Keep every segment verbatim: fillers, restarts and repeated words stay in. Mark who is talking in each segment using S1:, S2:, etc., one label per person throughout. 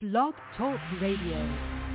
S1: Blog Talk Radio.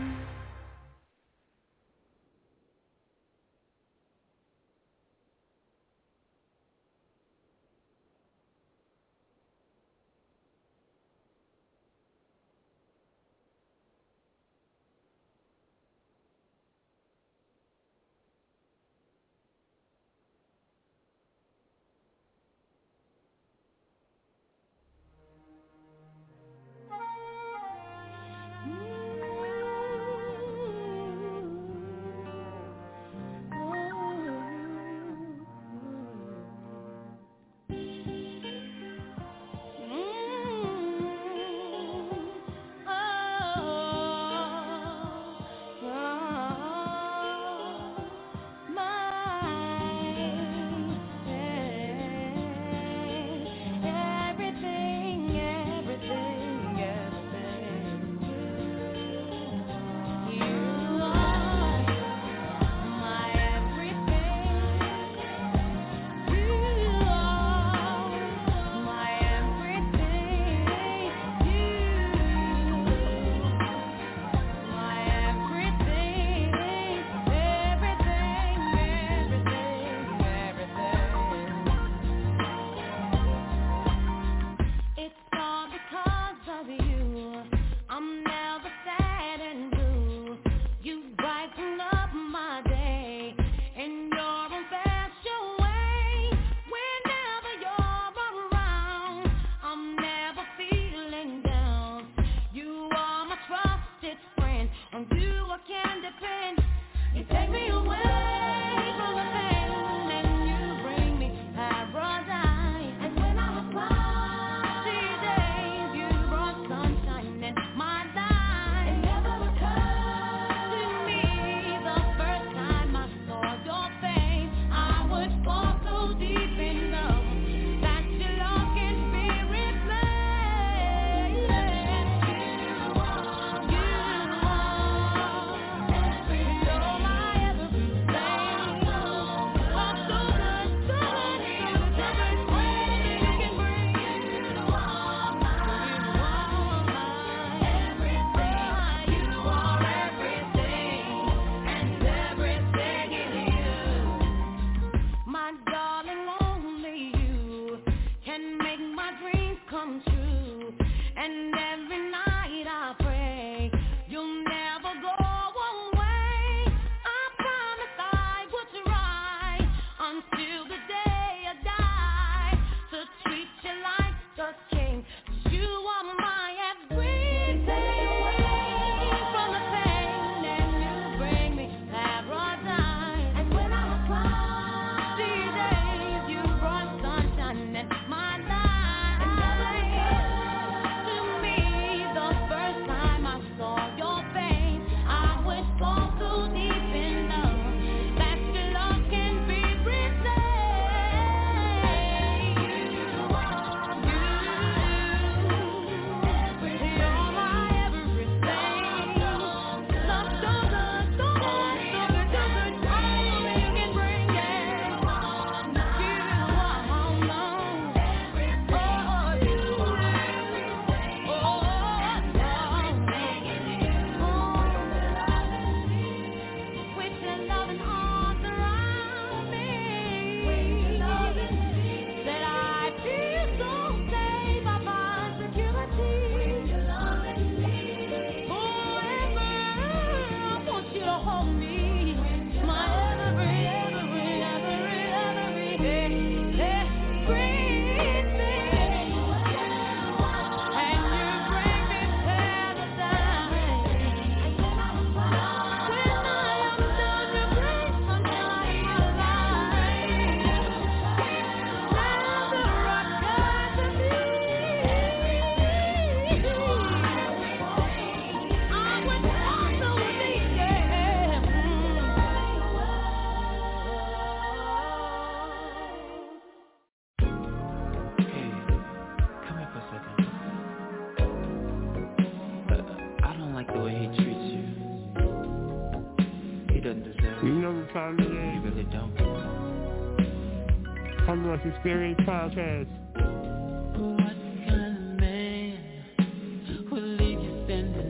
S2: Homeless Experience Podcast.
S3: What kind of man will leave you standing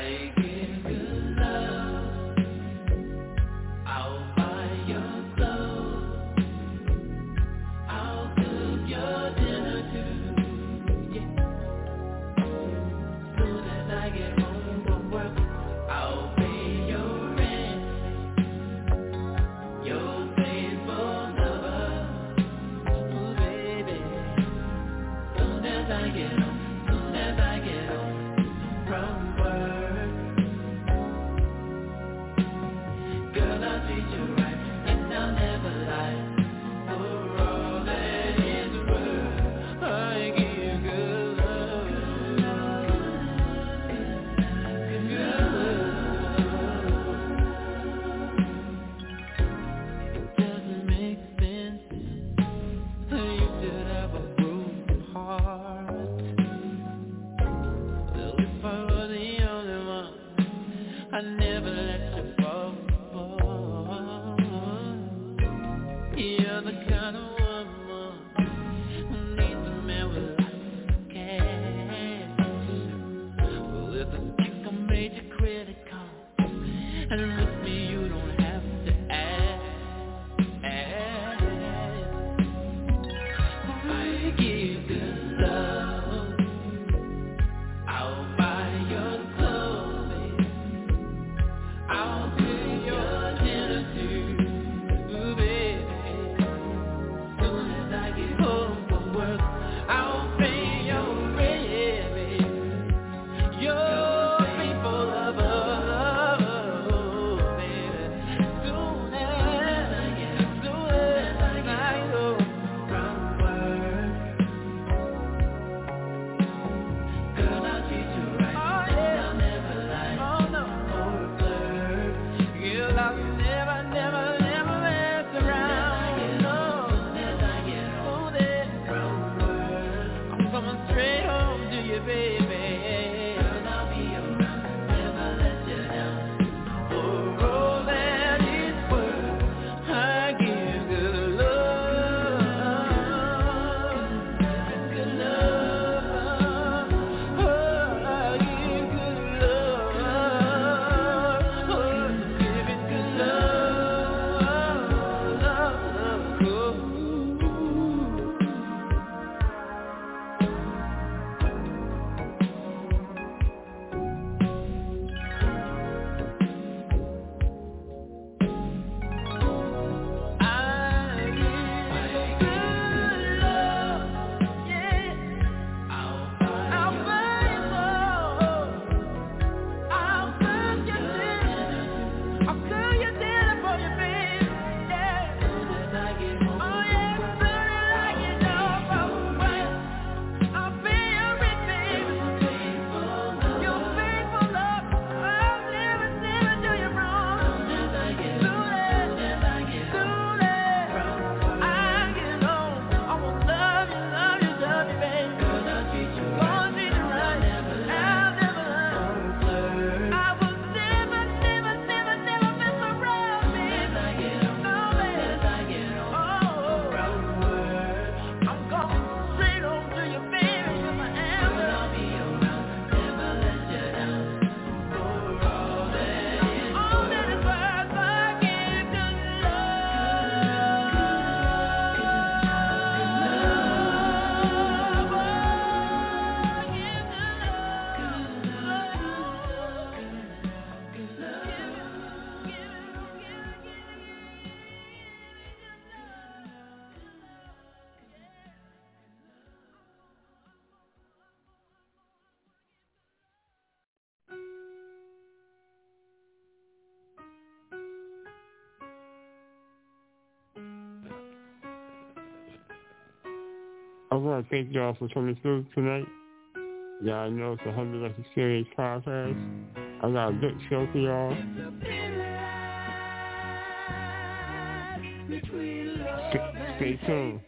S2: I want to thank y'all for coming through tonight. Y'all know it's a Hundred Lessons Series podcast. I got a good show for y'all. Stay, stay tuned.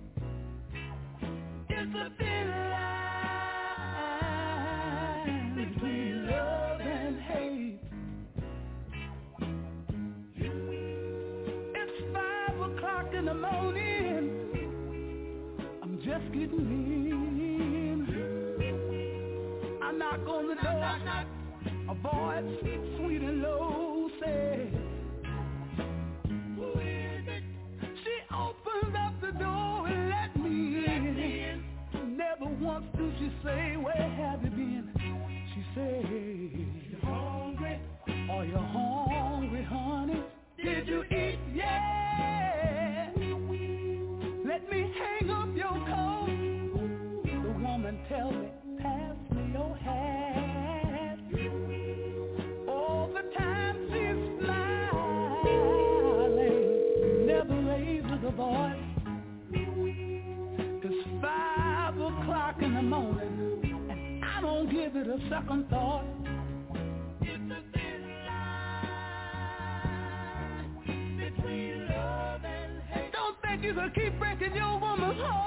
S3: Just getting in. I knock on the door A voice sweet and low said, who is it? She opened up the door and let me in. Never once did she say, where have you been? She said, you hungry? Are you hungry, honey? Did you eat? Yeah. Let me hang up your coat. The woman tell me, pass me your hat. All the time she's smiling, never raises a voice. It's five o'clock in the morning, and I don't give it a second thought. It's a thin line between love and hate. Don't think you can keep breaking your woman's heart.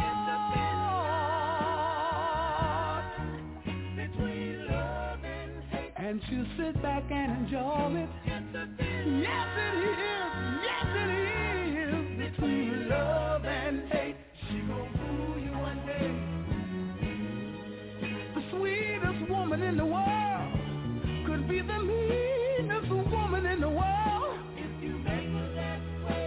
S3: It's a thin line between love and hate. And she'll sit back and enjoy it. It's a thin yes, it is. Yes, it is. Between love and hate. She gon' fool you one day. The sweetest woman in the world could be the meanest woman in the world. If you make her that way,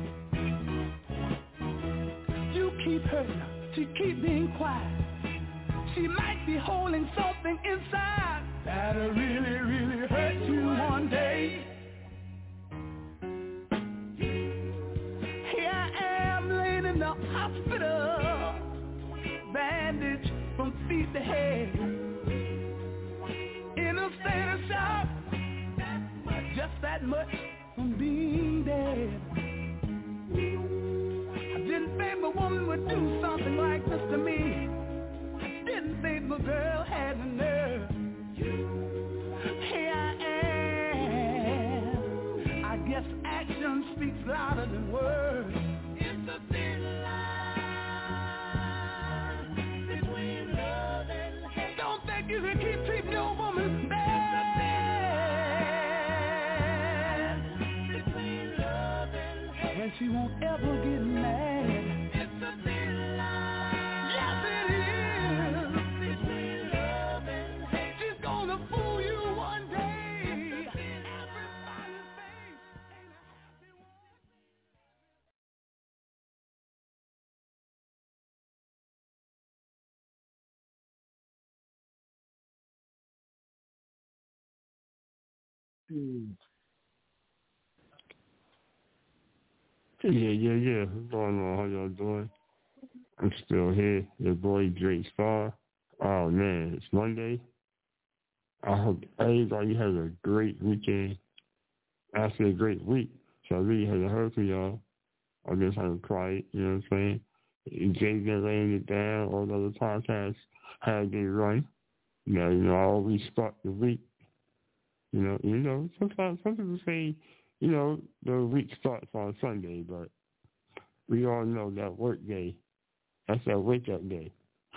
S3: you keep hurting her. She keep being quiet. She might be holding something inside that'll really, really hurt you one day. Here I am laying in the hospital, bandaged from feet to head, in a state of shock, just that much from being dead. I didn't think my woman would do something like this to me. I didn't think my girl had the nerve. Here I am. I guess action speaks louder than words. It's a thin line between love and hate. Don't think you can keep treating your woman bad. Between love and hate. And she won't ever get mad. It's a thin line. Yes, it is. Between love and hate. She's gonna fool you one day. Everybody's face ain't a happy one.
S2: Hmm. Yeah, yeah, yeah. What's going on? How y'all doing? I'm still here. Your boy Drake Star. Oh man, it's Monday. I hope everybody has a great weekend. Actually, a great week. So I really haven't heard from y'all. I'm just kind of quiet, you know what I'm saying? Jay been laying it down. All the other podcasts had they run. You know, you know, I always start the week. You know, you know, sometimes some people say, you know, the week starts on Sunday, but we all know that work day. That's that wake up day.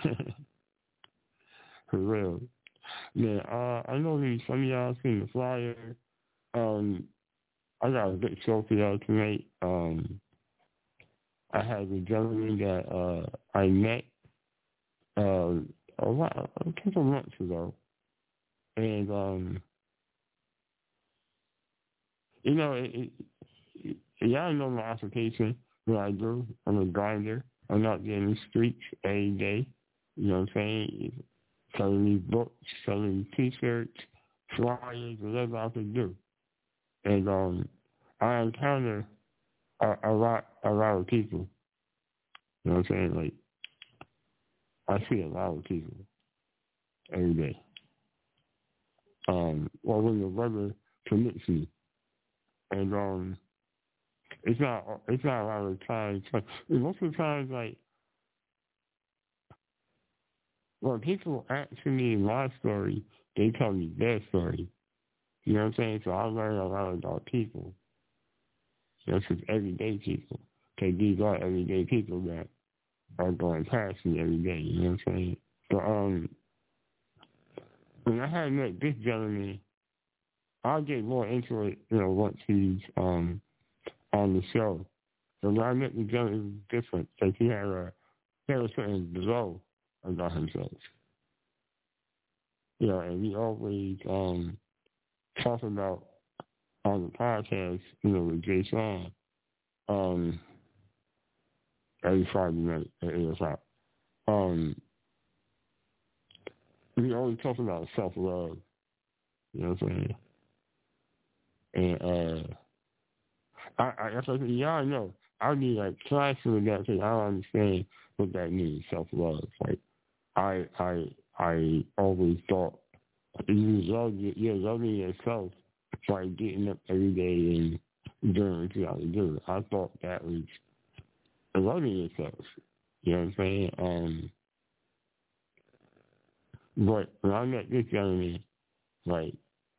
S2: For real. Man, uh, I know that some of y'all seen the flyer. Um, I got a good show for y'all tonight. Um, I had a gentleman that uh, I met uh, a, while, a couple months ago, and um, you know, it, it, it, y'all know my occupation. What I do, I'm a grinder. I'm out there in the streets every day. You know what I'm saying? Selling these books, selling T-shirts, flyers, whatever I can do. And um, I encounter a, a lot, a lot of people. You know what I'm saying? Like, I see a lot of people every day. Um, well, when the weather permits me, and um, it's not, it's not a lot of times. Most of the times, like, when people ask me my story, they tell me their story. You know what I'm saying? So I learn a lot about people. That's just everyday people. Because these are everyday people that are going past me every day. You know what I'm saying? So, um, when I had met this gentleman, I'll get more into it, you know, once he's um on the show. So when I met the gentleman, it was different. Because he had a, he had a certain glow about himself. You know, and he always, um, talk about on the podcast, you know, with Jay Sean, um, every Friday night at eight o'clock. Um, we always talk about self-love, you know what I'm saying? And, uh, I, I, that's like, y'all know, I need, like, classes with that because I don't understand what that means, self-love. Like, I, I, I always thought you love, you're loving yourself by getting up every day and doing what you got to do. I thought that was loving yourself. You know what I'm saying? Um, but when I met this young man, like,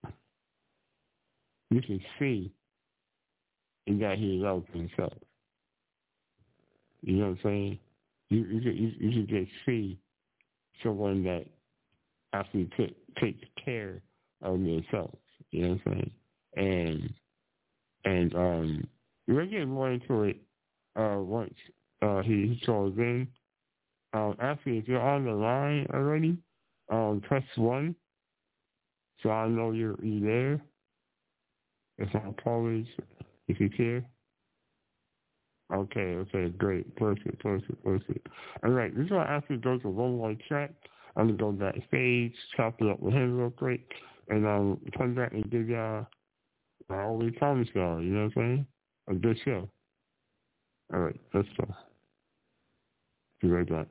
S2: you can see that he loves himself. You know what I'm saying? You you can, you, you can just see someone that actually t- takes care of themselves. You know what I'm saying? And and um, we'll get more into it uh, once uh, he, he calls in. Um, actually, if you're on the line already, um, press one, so I know you're, you're there. If I'm callers, if you care. Okay, okay, great. Perfect, perfect, perfect. All right, this is why I actually go to one more track. I'm going to go backstage, chop it up with him real quick, and um, come back and give y'all, I always promise y'all, you know what I'm saying? A good show. All right, let's go. Be right back.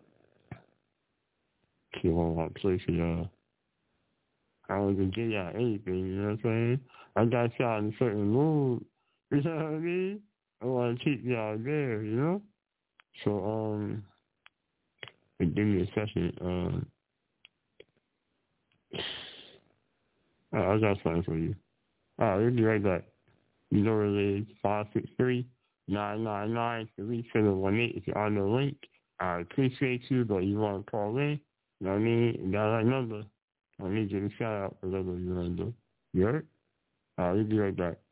S2: Keep on one place for y'all. I don't even give y'all anything, you know what I'm saying? I got y'all in a certain mood, you know what I mean? I want to keep y'all there, you know? So, um, give me a second. Um, I, I got something for you. All right, we'll be right back. You know what it is, five six three, nine nine nine, three seven one eight. If you're on the link, I appreciate you, but you want to call in, you know what I mean? You got that number. I need you to shout out whatever you want to do. You heard? All right, we'll be right back.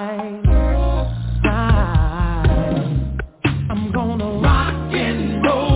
S3: I'm gonna rock and roll.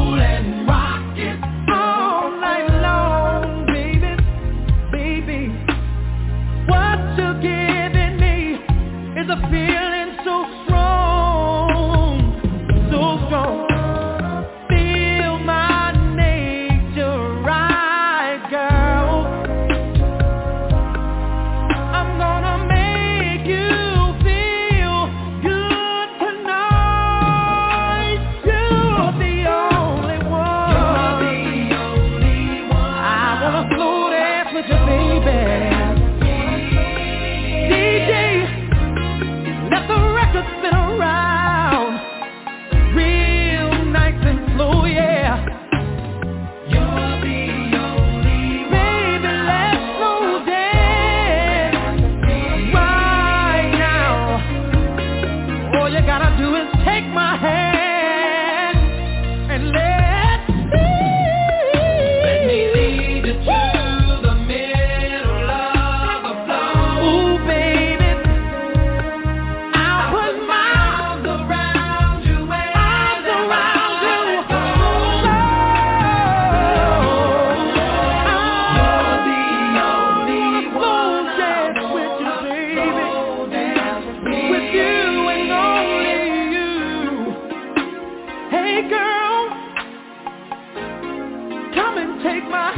S3: take my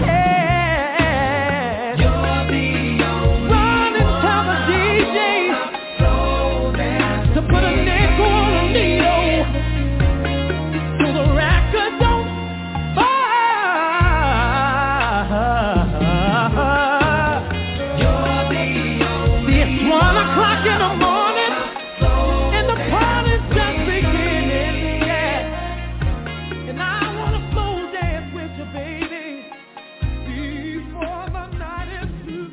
S3: hand. You're the only run and tell the D J to put a nickel on a needle so the record don't fire. You're the only it's one o'clock in the morning and the party's just beginning, yeah. And I wanna slow dance with you, baby, before the night is through.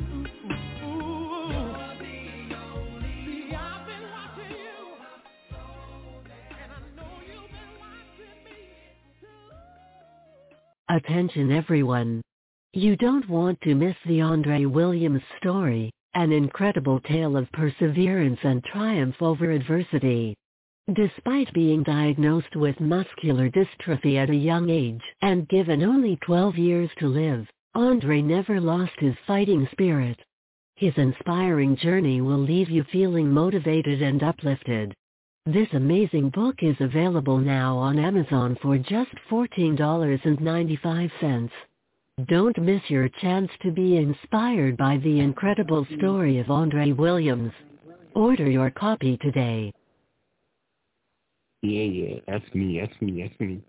S3: See, I've been watching you, and I know you've been watching me too.
S1: Attention everyone. You don't want to miss the Andre Williams story, an incredible tale of perseverance and triumph over adversity. Despite being diagnosed with muscular dystrophy at a young age and given only twelve years to live, Andre never lost his fighting spirit. His inspiring journey will leave you feeling motivated and uplifted. This amazing book is available now on Amazon for just fourteen dollars and ninety-five cents. Don't miss your chance to be inspired by the incredible story of Andre Williams. Order your copy today.
S2: Yeah, yeah, that's me, that's me, that's me.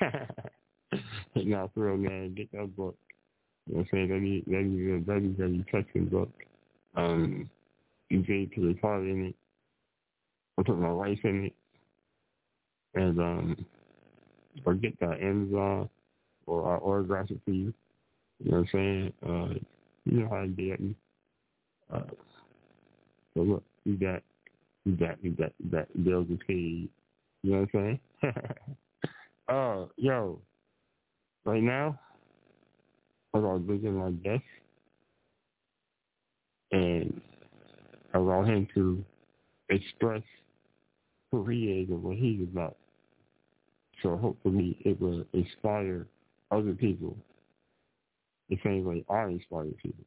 S2: Nah, for real, man, get that book. You know what I'm saying? That is, that is a very, very touching book. Um, E J to the part in it. I put my wife in it. And, um, or get that Amazon, or I'll autograph it for you. You know what I'm saying? Uh, you know how to get me. Uh, so look, you got, you got, you got, you got bills to pay. You know what I'm saying? Oh, yo, right now, I got to visit my guest, and I allow him to express who he is and what he's about. So hopefully it will inspire other people the same way I inspire people.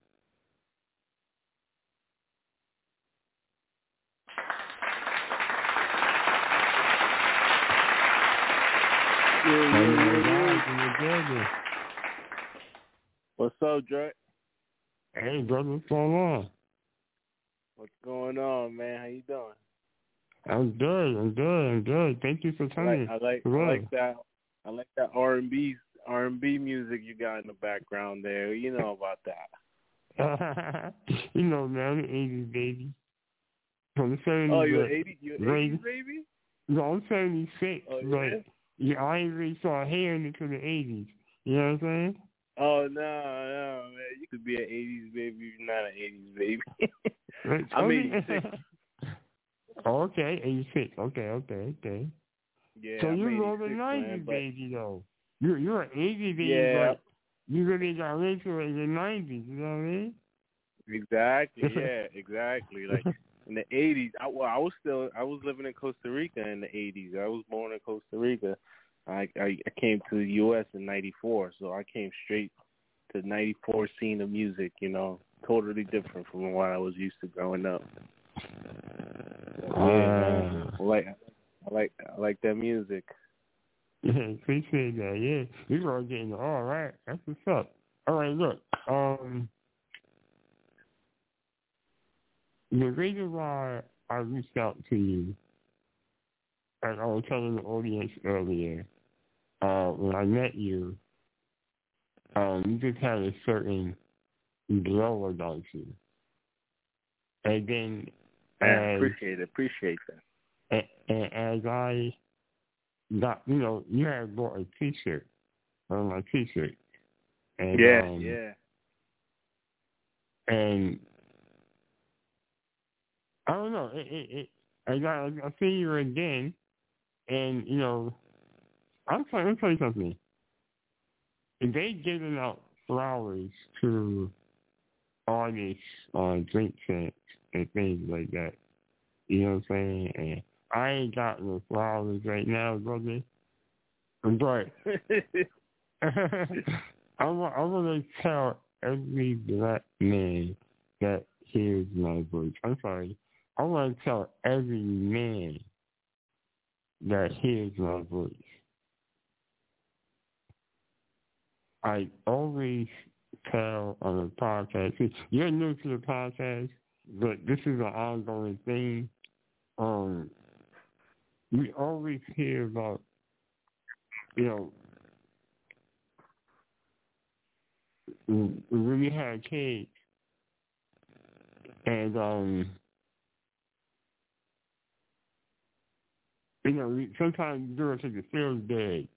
S4: Yeah, yeah, yeah. What's up, Dre?
S2: Hey, brother, what's going on?
S4: What's going on, man? How you doing?
S2: I'm good. I'm good. I'm good. Thank you for coming.
S4: I like, I like, I like that. I like that R and B, R and B music you got in the background there. You know about that.
S2: You know, man, I'm an eighties baby. From the seventies.
S4: Oh, you're eighty? You're eighties baby?
S2: No, I'm seventy-six.
S4: Oh,
S2: but
S4: yeah?
S2: yeah, I ain't really started hearing it to the eighties. You know what I'm saying?
S4: Oh, no, no, man. You could be an eighties baby if you're not an eighties baby. I'm eighty-six.
S2: Okay, eighty-six. Okay, okay, okay.
S4: Yeah,
S2: so
S4: I'm
S2: you're more of a nineties
S4: man, but...
S2: baby, though. You're, you're an eighties baby,
S4: yeah.
S2: but you really got into it in the nineties, you know what I mean?
S4: Exactly, yeah, exactly. Like, in the eighties, I, well, I was still, I was living in Costa Rica in the eighties. I was born in Costa Rica. I, I, I came to the U S in ninety-four, so I came straight to ninety-four scene of music, you know, totally different from what I was used to growing up. So, yeah, man. I like, I like, I like that music.
S2: Yeah, appreciate that, yeah. You're all getting all right. That's what's up. All right, look, um, the reason why I reached out to you, as I was telling the audience earlier, uh, when I met you, um, you just had a certain glow about you. And then,
S4: I
S2: as,
S4: appreciate it, appreciate that.
S2: And, and as I got, you know, you had bought a T-shirt, on my T-shirt. And,
S4: yeah,
S2: um,
S4: yeah.
S2: And I don't know. It, it, it, I got. I see you again, and you know, I'm trying. Let me tell you something. If they giving out flowers to artists on drink champs and things like that, you know what I'm saying? And I ain't got no flowers right now, brother. But I want. I want to tell every black man that hears my voice. I'm sorry. I want to tell every man that hears my voice. I always tell on the podcast, see, you're new to the podcast, but this is an ongoing thing. Um, we always hear about, you know, when we had kids, and um, you know, we, sometimes you do it because it feels good,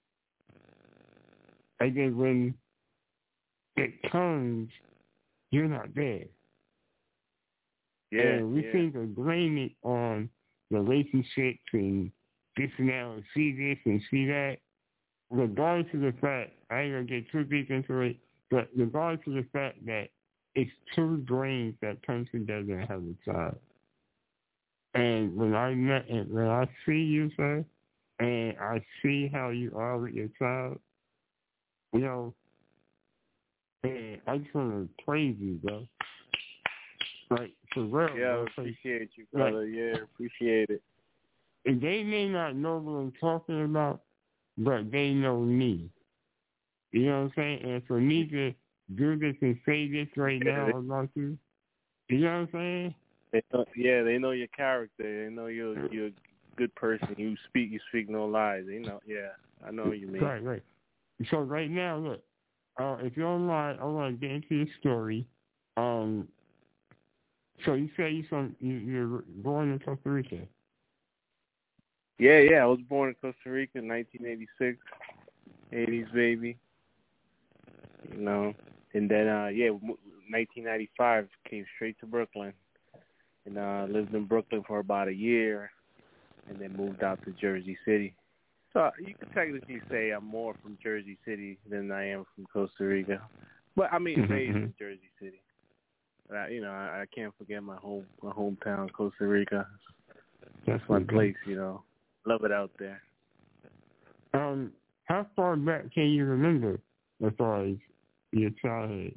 S2: and then when it comes, you're not there.
S4: Yeah,
S2: and we
S4: yeah.
S2: seem to blame it on relationships and this and that, and see this and see that. Regardless of the fact, I ain't gonna get too deep into it, but regardless of the fact that it's two brains that come together and have a child. And when I met, and when I see you, sir, and I see how you are with your child, you know, man, I just want to praise you, bro. Like, for real.
S4: Yeah,
S2: bro.
S4: I appreciate you, brother. Like, yeah, appreciate it.
S2: And they may not know what I'm talking about, but they know me. You know what I'm saying? And for me to do this and say this right
S4: yeah,
S2: now about you, you know what I'm saying?
S4: They know, yeah, they know your character. They know you're you're a good person. You speak you speak no lies. They know. Yeah, I know what you mean.
S2: Right, right. So right now, look, uh, if you don't mind, I want to get into your story. Um, so you say you from you, you're born in Costa Rica.
S4: Yeah, yeah. I was born in Costa Rica in nineteen eighty-six, eighties baby. You know, and then uh, yeah, nineteen ninety-five came straight to Brooklyn, and uh, lived in Brooklyn for about a year, and then moved out to Jersey City. So you could technically say I'm more from Jersey City than I am from Costa Rica, but I mean raised in Jersey City. But I, you know, I, I can't forget my home, my hometown, Costa Rica. That's my place, you know. Love it out there.
S2: Um, how far back can you remember as far as your childhood?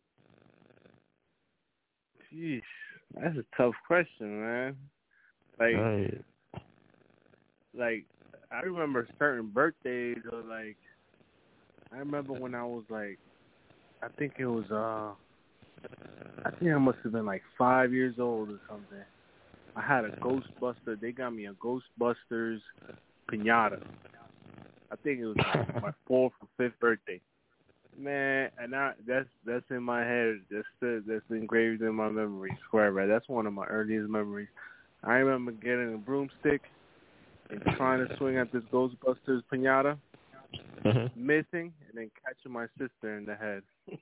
S4: Jeez, that's a tough question, man. Like,
S2: right.
S4: like I remember certain birthdays, or like, I remember when I was like, I think it was, uh, I think I must have been like five years old or something. I had a Ghostbuster. They got me a Ghostbusters piñata. I think it was like my fourth or fifth birthday. Man, and I, that's that's in my head. That's still, that's engraved in my memories forever. That's one of my earliest memories. I remember getting a broomstick and trying to swing at this Ghostbusters piñata,
S2: uh-huh.
S4: missing, and then catching my sister in the head.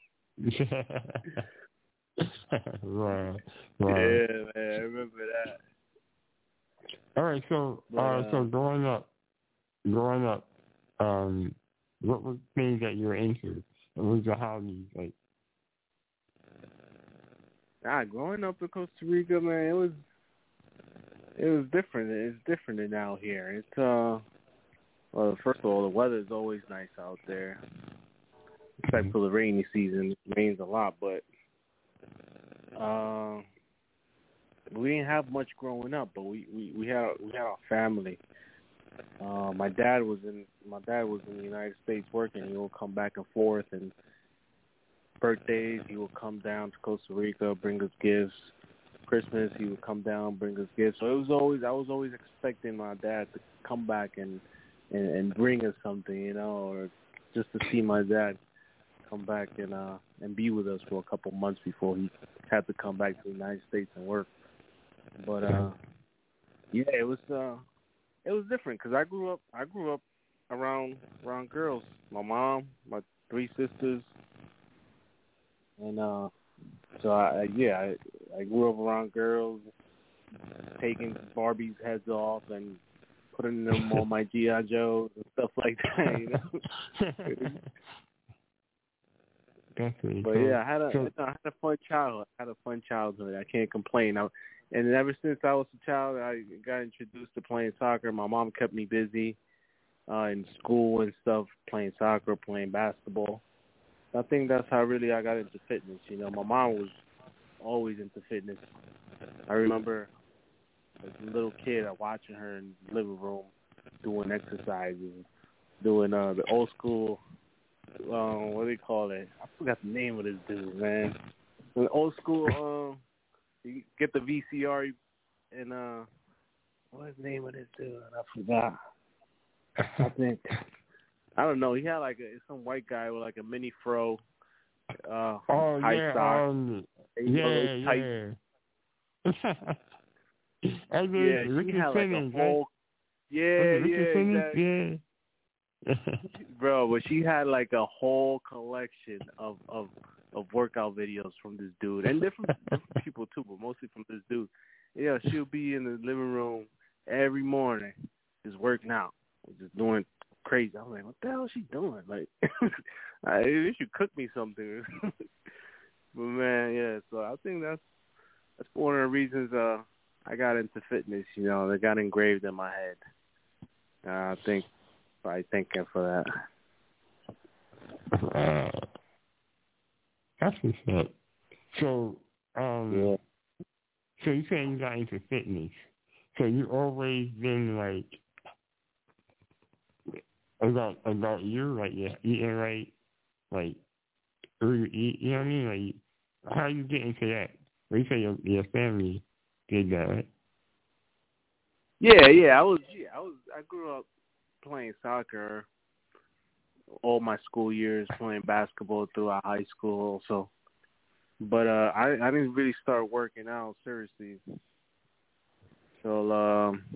S2: wow. wow.
S4: Yeah, man, I remember that.
S2: All right, so
S4: But,
S2: uh,
S4: uh,
S2: so growing up, growing up, um, what were things that you were into? What was your hobbies like?
S4: Ah, growing up in Costa Rica, man, it was it was different. It's different than out here. It's uh, well, first of all, the weather is always nice out there, except for the rainy season. It rains a lot, but uh, we didn't have much growing up. But we we we had we had our family. Uh, my dad was in my dad was in the United States working. He would come back and forth, and birthdays he would come down to Costa Rica, bring us gifts. Christmas he would come down, bring us gifts. So it was always I was always expecting my dad to come back and and, and bring us something, you know, or just to see my dad come back and uh and be with us for a couple months before he had to come back to the United States and work. But uh, yeah, it was uh. It was different because I grew up. I grew up around around girls. My mom, my three sisters, and uh, so I yeah, I, I grew up around girls, taking Barbie's heads off and putting them on my G I Joes and stuff like that. You know.
S2: Definitely.
S4: But
S2: so,
S4: yeah, I had a
S2: so,
S4: I had a fun childhood. I had a fun childhood. I can't complain. I, and ever since I was a child, I got introduced to playing soccer. My mom kept me busy uh, in school and stuff, playing soccer, playing basketball. I think that's how really I got into fitness. You know, my mom was always into fitness. I remember as a little kid, watching her in the living room doing exercises, doing uh, the old school um, what do they call it? I forgot the name of this dude, man. An old school, um, you get the V C R and uh, what's the name of this dude? I forgot. I think I don't know. He had like a, some white guy with like a mini fro, uh,
S2: oh
S4: high
S2: yeah,
S4: stock,
S2: um,
S4: yeah,
S2: yeah,
S4: tight.
S2: yeah. I mean,
S4: Yeah, she
S2: Richard
S4: had like
S2: Simmons,
S4: a whole.
S2: right?
S4: Yeah,
S2: Richard
S4: yeah,
S2: Simmons?
S4: exactly.
S2: Yeah.
S4: Bro, but she had like a whole collection of of of workout videos from this dude and different, different people too, but mostly from this dude. Yeah, she'll be in the living room every morning, just working out, just doing crazy. I'm like, what the hell is she doing? Like, I, you should cook me something. But man, yeah. So I think that's that's one of the reasons uh I got into fitness. You know, that got engraved in my head. Uh, I think by thinking for that.
S2: Uh, that's what's up. So, um,
S4: Yeah.
S2: so you saying you got into fitness. So you always been like about about you, like you're eating right, like who you eat, you know what I mean? Like how you get into that? Well, you say your your family did that, right?
S4: Yeah, yeah. I was yeah, I was I grew up playing soccer all my school years, playing basketball throughout high school also. But uh I I didn't really start working out seriously till um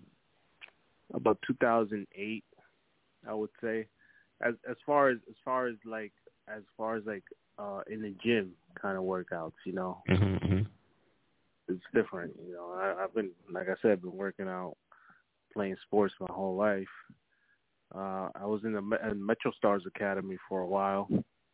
S4: about two thousand eight, I would say. As as far as as far as like as far as like uh in the gym kind of workouts, you know.
S2: Mm-hmm.
S4: It's different, you know. I, I've been, like I said, been working out, playing sports my whole life. Uh, I was in the in Metro Stars Academy for a while.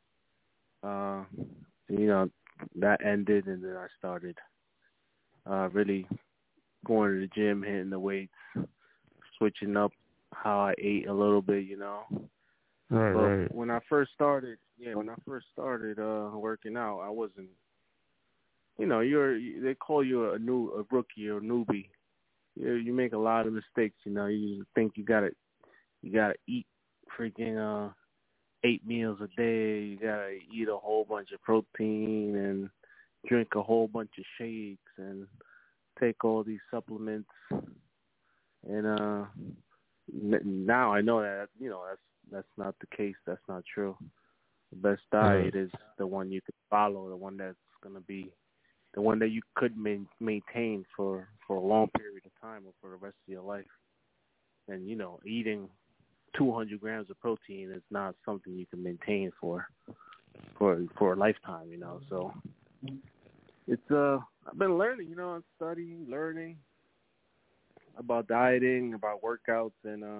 S4: Uh, you know, that ended, and then I started uh, really going to the gym, hitting the weights, switching up how I ate a little bit, you know.
S2: Right,
S4: but
S2: right.
S4: when I first started, yeah, when I first started uh, working out, I wasn't. You know, you're they call you a new a rookie or a newbie. You you make a lot of mistakes. You know, you think you gotta you gotta eat freaking uh eight meals a day. You gotta eat a whole bunch of protein and drink a whole bunch of shakes and take all these supplements. And uh now I know that you know that's that's not the case. That's not true. The best diet
S2: Right.
S4: is the one you can follow. The one that's gonna be the one that you could main, maintain for, for a long period of time or for the rest of your life. And, you know, eating two hundred grams of protein is not something you can maintain for for for a lifetime, you know. So it's, uh, I've been learning, you know, I'm studying, learning about dieting, about workouts, and, uh,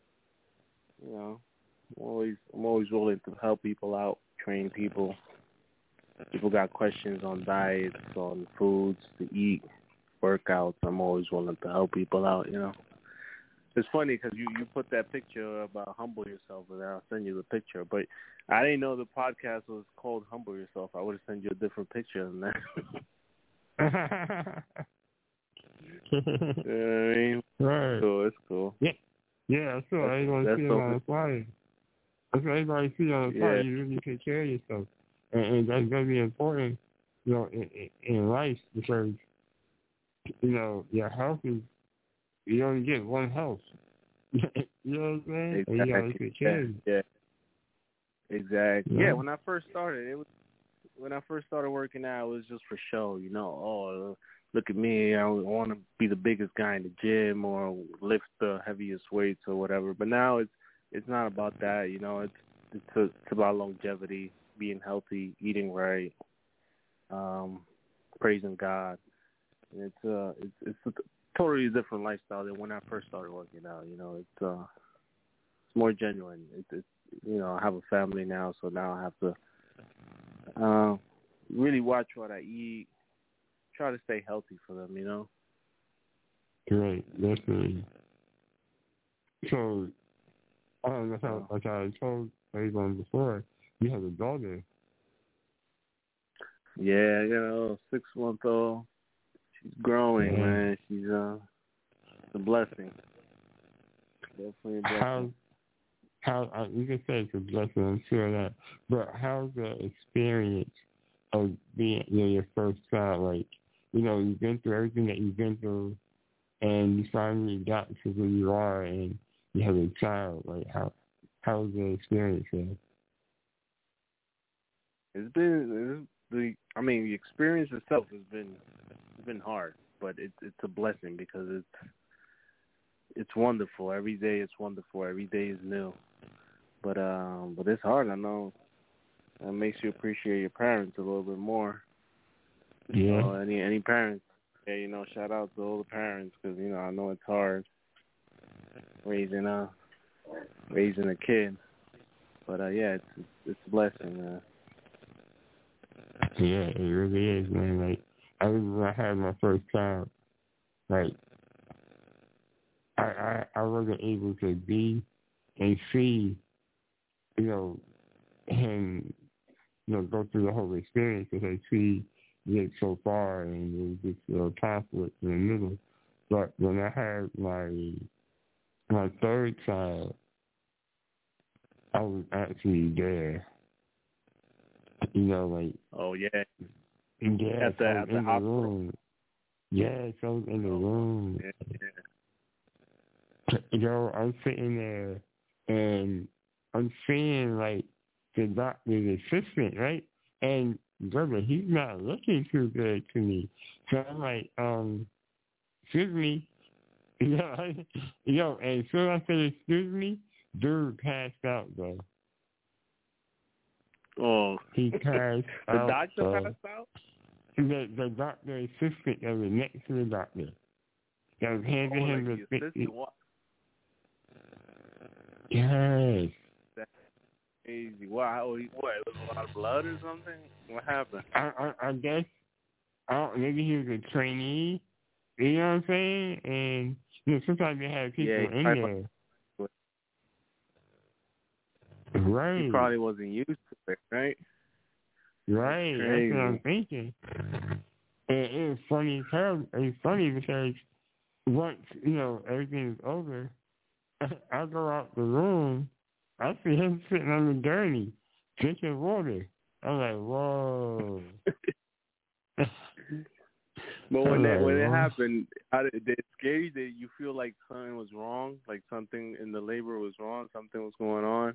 S4: you know, I'm always, I'm always willing to help people out, train people. People got questions on diets, on foods to eat, workouts. I'm always willing to help people out, you know. It's funny because you, you put that picture about Humble Yourself, and I'll send you the picture. But I didn't know the podcast was called Humble Yourself. I would have sent you a different picture than that. You know what I mean?
S2: Right.
S4: So it's cool.
S2: Yeah. Yeah, that's what everybody
S4: That's
S2: see
S4: so
S2: on the flyer. That's what everybody see on the flyer.
S4: Yeah.
S2: You really take care of yourself. And, and that's going to be important, you know, in, in, in life because, you know, your health is, you only get one health. You know what I'm saying? And you got to
S4: Exactly.
S2: take care of it.
S4: Yeah. Exactly.
S2: Yeah.
S4: Yeah, when I first started, it was when I first started working out, it was just for show, you know. Oh, look at me, I want to be the biggest guy in the gym or lift the heaviest weights or whatever. But now it's it's not about that, you know. It's it's, a, it's about longevity, being healthy, eating right, um, praising God. And it's uh it's it's a totally different lifestyle than when I first started working out. You know, it's uh it's more genuine. It's, it's you know, I have a family now, so now I have to uh, really watch what I eat, try to stay healthy for them, you know.
S2: Right, definitely. So, um, like, I, like I told everyone before, you have a daughter.
S4: Yeah, you know, six month old. She's growing,
S2: Yeah.
S4: man. She's uh, a blessing. Definitely a blessing.
S2: How how uh, you can say it's a blessing, I'm sure of that. But how's the experience of being, you know, your first child? Like, you know, you've been through everything that you've been through, and you finally got to who you are, and you have a child. Like, how how's the experience there?
S4: It's been it's the I mean the experience itself has been it's been hard, but it's it's a blessing because it's it's wonderful. Every day it's wonderful. Every day is new. But um but it's hard. I know it makes you appreciate your parents a little bit more.
S2: Yeah.
S4: So any any parents, yeah, you know, shout out to all the parents because you know I know it's hard raising a raising a kid. But uh, yeah, it's it's, it's a blessing. Uh,
S2: Yeah, it really is, man. Like, I remember when I had my first child, like, I, I, I wasn't able to be and see, you know, him, you know, go through the whole experience because I see get so far and there was this little conflict in the middle. But when I had my my third child, I was actually there. You know, like,
S4: oh yeah,
S2: yes,
S4: at the
S2: I was
S4: at the
S2: in the
S4: hospital.
S2: room. Yes, I was in the room.
S4: Yeah, yeah.
S2: You know, I'm sitting there and I'm seeing like the doctor's assistant, right? And brother, he's not looking too good to me. So I'm like, um, excuse me. You know, I, you know, and as soon as I said excuse me, dude passed out though.
S4: Oh,
S2: He passed
S4: the
S2: out.
S4: doctor
S2: bro.
S4: passed out.
S2: The the doctor assistant that was next to the doctor. That was handing
S4: Oh,
S2: him
S4: like
S2: the
S4: the assistant. What?
S2: Yes.
S4: That's crazy. Wow. Oh, he- what? It was a lot of blood or something. What happened?
S2: I I, I guess I don't, maybe he was a trainee. You know what I'm saying? And you know, sometimes they have people
S4: Yeah, he
S2: in
S4: probably,
S2: there.
S4: he
S2: Right.
S4: probably wasn't used to it, right?
S2: Right.
S4: That's
S2: That's what
S4: crazy.
S2: I'm thinking. And it was funny as hell. It's funny because once, you know, everything's over, I go out the room, I see him sitting on the gurney, drinking water. I'm like, whoa.
S4: But when
S2: I'm
S4: that
S2: like,
S4: when it
S2: whoa.
S4: happened, how did, did it scare you? Did you feel like something was wrong? Like something in the labor was wrong? Something was going on?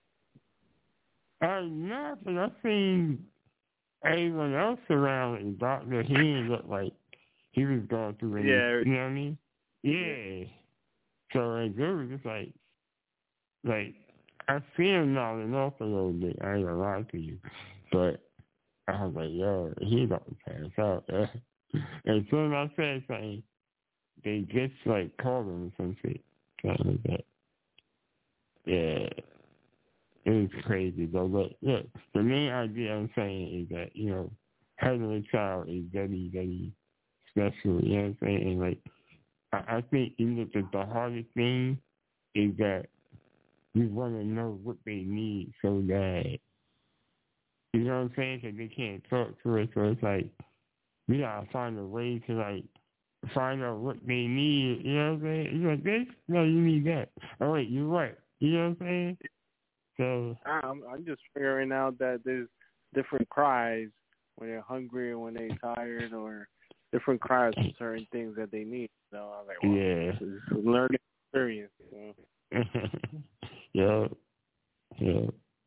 S2: Uh, no, but I seen everyone else around the doctor. He didn't look like he was going through any,
S4: Yeah.
S2: you know what I mean? Yeah. So like, it was just like, like, I see him nodding off a little bit. I ain't gonna lie to you. But I was like, yo, he about to pass out. As soon as I said something, they just like called him or some shit. Something like that. Yeah. It was crazy though. But look, the main idea I'm saying is that, you know, having a child is very, very special, you know what I'm saying? And like, I, I think even the, the hardest thing is that we want to know what they need so bad. You know what I'm saying? Because they can't talk to us, so it's like, we gotta find a way to like, find out what they need, you know what I'm saying? You like this? No, you need that. Oh wait, you what? You know what I'm saying? So
S4: I'm I'm just figuring out that there's different cries when they're hungry or when they're tired, or different cries for certain things that they need. So I was like, well,
S2: yeah.
S4: it's a learning experience. You know?
S2: yeah. Yeah.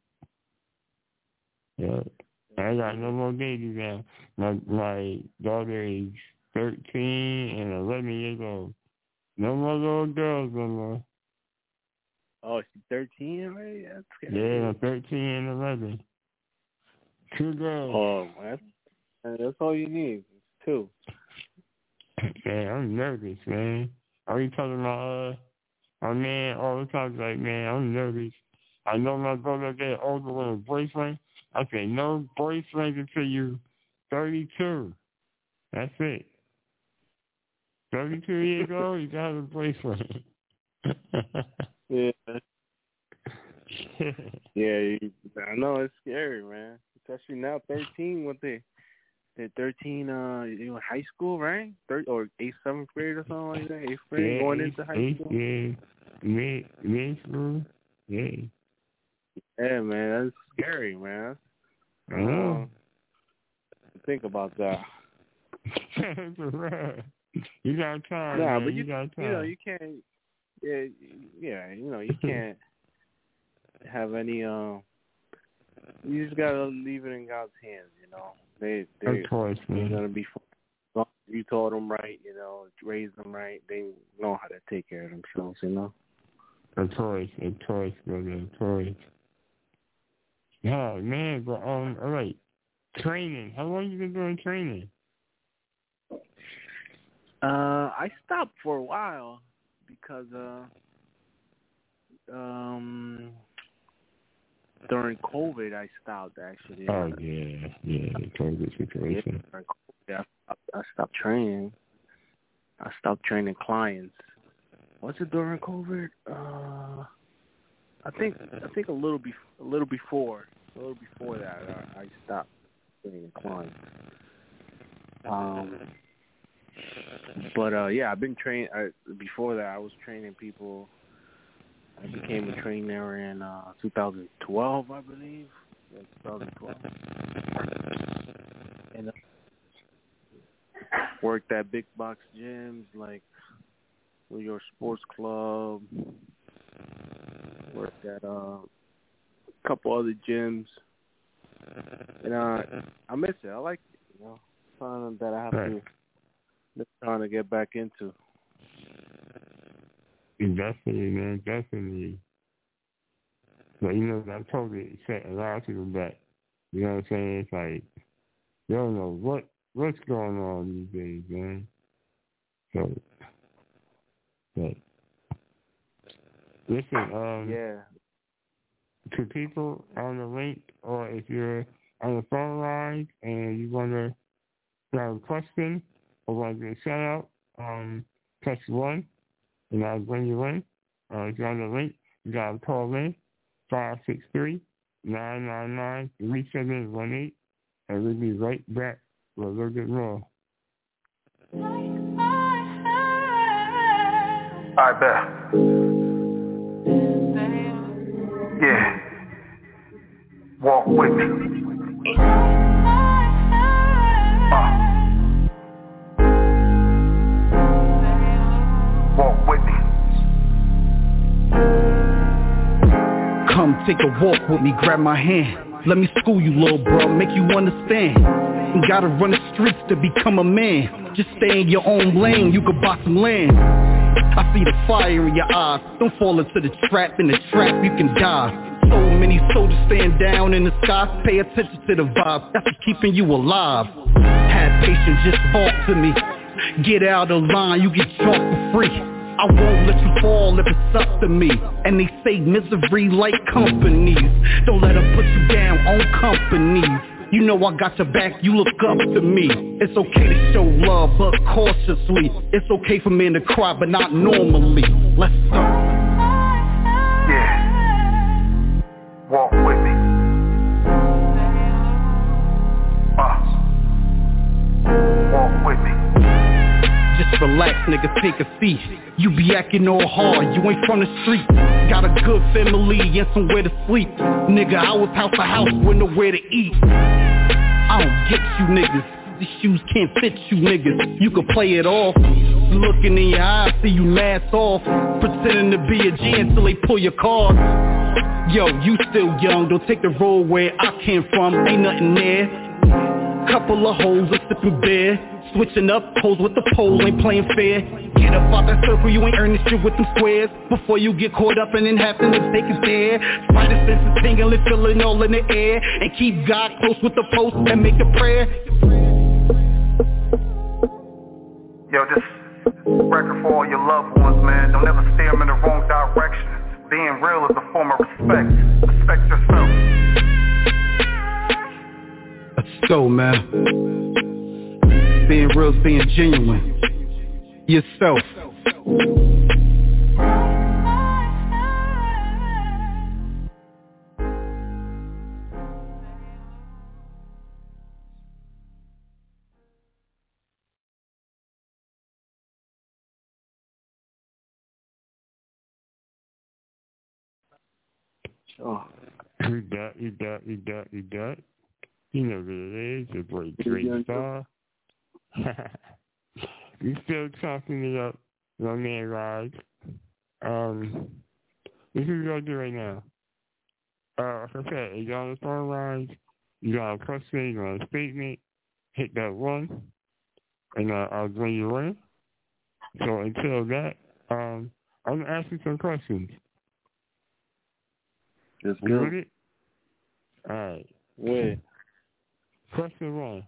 S2: Yeah. I got no more babies now. My my daughter is thirteen and eleven years old. No more little girls no more.
S4: Oh, she's thirteen already? That's scary.
S2: Yeah, thirteen and eleven. Two girls.
S4: Oh, that's, that's all you need. It's two.
S2: Man, I'm nervous, man. I be telling my uh my man all the time, like, man, I'm nervous. I know my brother get older with a boyfriend. I say no boyfriend until you thirty-two. That's it. thirty-two years old, you got a boyfriend.
S4: Yeah. Yeah, you, I know it's scary, man. Especially now, thirteen. What they? They're thirteen. Uh, you know, high school, right? Third or eighth, seventh grade or something like that. Eighth grade,
S2: yeah,
S4: going
S2: eighth,
S4: into high
S2: eighth,
S4: school.
S2: yeah, mid, mid school. Yeah.
S4: Yeah, man, that's scary, man.
S2: I know.
S4: Uh, think about that.
S2: You got time,
S4: Nah,
S2: man.
S4: but you,
S2: you got time.
S4: you know, you can't. Yeah, yeah, you know, you can't have any. Um, you just gotta leave it in God's hands. You know, they they
S2: of course,
S4: they're
S2: man.
S4: gonna be. You taught them right, you know, raised them right. They know how to take care of themselves, you know.
S2: Of course, of course, brother, of course. Oh man, but um, all right, training. How long you been doing training?
S4: Uh, I stopped for a while because uh, um, during COVID I stopped actually.
S2: Oh yeah, yeah, the COVID situation.
S4: Yeah, during COVID, I stopped, I stopped training. I stopped training clients. Was it during COVID? Uh, I think I think a little be a little before a little before that I, I stopped training clients. Um. But, uh, yeah, I've been trained. Before that, I was training people. I became a trainer in uh, two thousand twelve, I believe. Yeah, twenty twelve. And uh, worked at big box gyms like New York Sports Club. Worked at uh, a couple other gyms. And uh, I miss it. I like it, you know. Something that I have
S2: right.
S4: to... Just trying to get back into.
S2: Definitely, man, definitely. But you know, that totally set a lot of people back. You know what I'm saying? It's like they don't know what what's going on these days, man. So, but listen, um,
S4: Yeah.
S2: to people on the link, or if you're on the phone line and you want to have a question or want to get a shout out, um, press one, and I'll bring you in. Uh, if you're on the link, you got to call in five six three, nine nine nine, three seven one eight, and we'll be right back with a little bit more.
S5: I bet. Yeah. Walk with me. Uh. Walk with me.
S3: Come take a walk with me, grab my hand. Let me school you, little bro, make you understand. You gotta run the streets to become a man. Just stay in your own lane, you could buy some land. I see the fire in your eyes. Don't fall into the trap, in the trap you can die. So many soldiers stand down in the sky. Pay attention to the vibe, that's what's keeping you alive. Have patience, just talk to me. Get out of line, you get chalked for free. I won't let you fall if it's up to me. And they say misery like companies. Don't let them put you down on companies. You know I got your back, you look up to me. It's okay to show love, but cautiously. It's okay for men to cry, but not normally. Let's go.
S5: Yeah. Walk with me. Uh. Walk with me.
S3: Just relax, nigga, take a seat. You be acting all hard, you ain't from the street. Got a good family and somewhere to sleep. Nigga, I was house to house with nowhere to eat. I don't get you niggas, these shoes can't fit you niggas. You can play it off, looking in your eyes, see you mask off. Pretending to be a G until they pull your card. Yo, you still young, don't take the road where I came from, ain't nothing there. Couple of hoes are sipping beer. Switching up, hoes with the pole, ain't playing fair. Get up out that circle, you ain't earning shit with them squares. Before you get caught up and then have to mistake is there. Spider senses tingling, feeling all in the air. And keep God close with the post and make a prayer.
S5: Yo, this record for all your loved ones, man. Don't ever steer them in the wrong direction. Being real is a form of respect. Respect yourself.
S3: Let's go, man. Being real is being genuine. Yourself.
S4: Oh.
S2: You got, you got, you got, you got. You know what it is. Your boy Drake Star. You still talking it up, my man Raj. Um, this is what you're going to do right now. Uh, like I said, you got on the phone lines, you got a question, you got a statement, hit that one, and uh, I'll bring you in. So until that, um, I'm going to ask you some questions.
S4: Let's
S2: You
S4: go.
S2: with it? All right.
S4: Wait.
S2: Question one.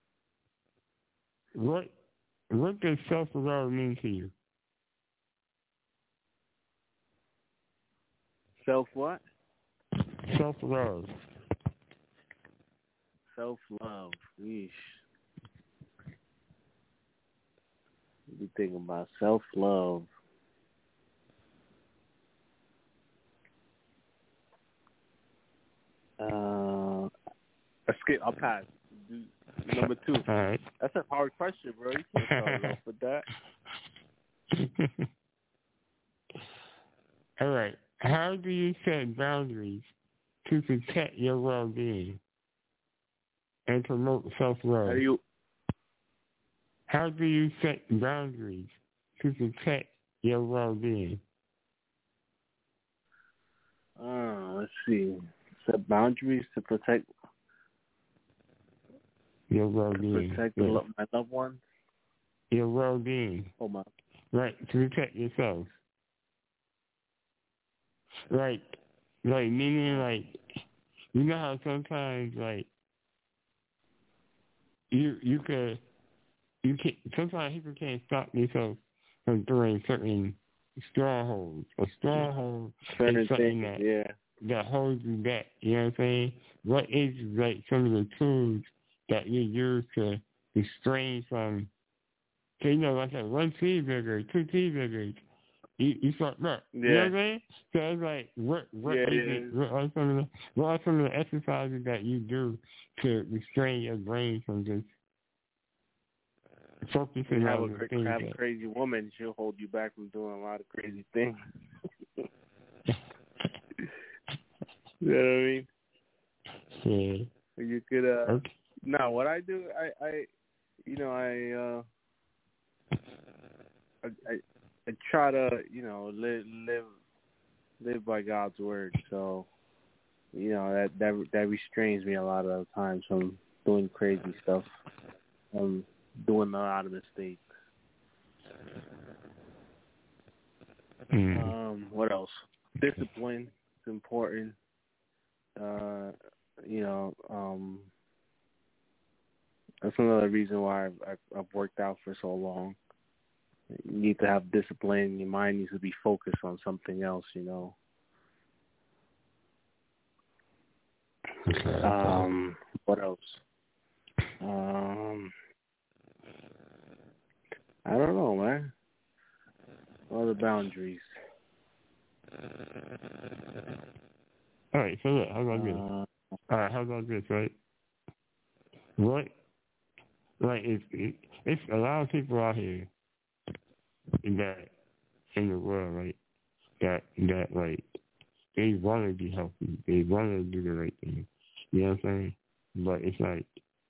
S2: What what does self-love mean to you?
S4: Self what?
S2: Self-love.
S4: Self-love. Yeesh. You thinking about self-love. Uh, I skip. I'll pass. Do number two.
S2: All right.
S4: That's a hard question, bro. You can't start off with that.
S2: All right. How do you set boundaries to protect your well-being and promote self-love?
S4: How do you?
S2: How do you set boundaries to protect your well-being?
S4: Uh, let's see. Set boundaries to protect
S2: your well-being.
S4: Protect
S2: yeah.
S4: the lo- my loved ones.
S2: Your well-being.
S4: Oh my.
S2: Right, to protect yourself. Like, like meaning like, you know how sometimes like, you you could, you can sometimes people can't stop themselves from doing certain strongholds. A stronghold
S4: Certain
S2: is something
S4: things,
S2: that
S4: yeah.
S2: that holds you back. You know what I'm saying? What is like some of the tools that you use to restrain from? So, you know, like I said, one cheeseburger, two cheeseburgers, you you fucked up.
S4: Yeah.
S2: You know what I'm saying? So it's like, what what
S4: Yeah,
S2: is
S4: yeah.
S2: it? What are some of the what are some of the exercises that you do to restrain your brain from just focusing
S4: You have
S2: on
S4: a,
S2: the
S4: cra-
S2: things
S4: have a
S2: that,
S4: crazy woman, she'll hold you back from doing a lot of crazy things. You know what I mean?
S2: Yeah.
S4: You could, uh,
S2: Okay.
S4: no, what I do, I, I you know, I, uh, I, I, I try to, you know, live, live, live by God's word. So, you know, that, that, that restrains me a lot of times from doing crazy stuff, um, doing a lot of mistakes.
S2: Mm.
S4: Um, what else? Discipline is important. Uh, you know, um, that's another reason why I've, I've, I've worked out for so long. You need to have discipline. Your mind needs to be focused on something else, you know.
S2: Okay.
S4: Um, what else? Um, I don't know, man. What are the boundaries?
S2: All right, so look, how about this?
S4: Uh,
S2: All right, how about this, right? What, like, it's, it, it's a lot of people out here that, in the world, right, that, that, like, they want to be healthy. They want to do the right thing. You know what I'm saying? But it's like,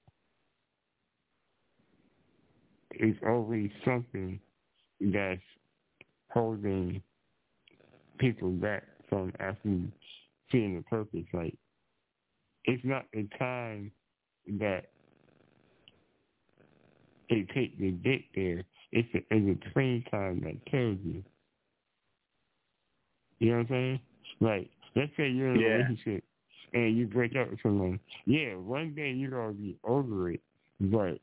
S2: it's always something that's holding people back from actually seeing the purpose. Like, it's not the time that it takes to get there. It's the in between time that kills you. You know what I'm saying? Like, let's say you're in a
S4: Yeah.
S2: relationship and you break up with someone. Yeah, one day you're going to be over it, but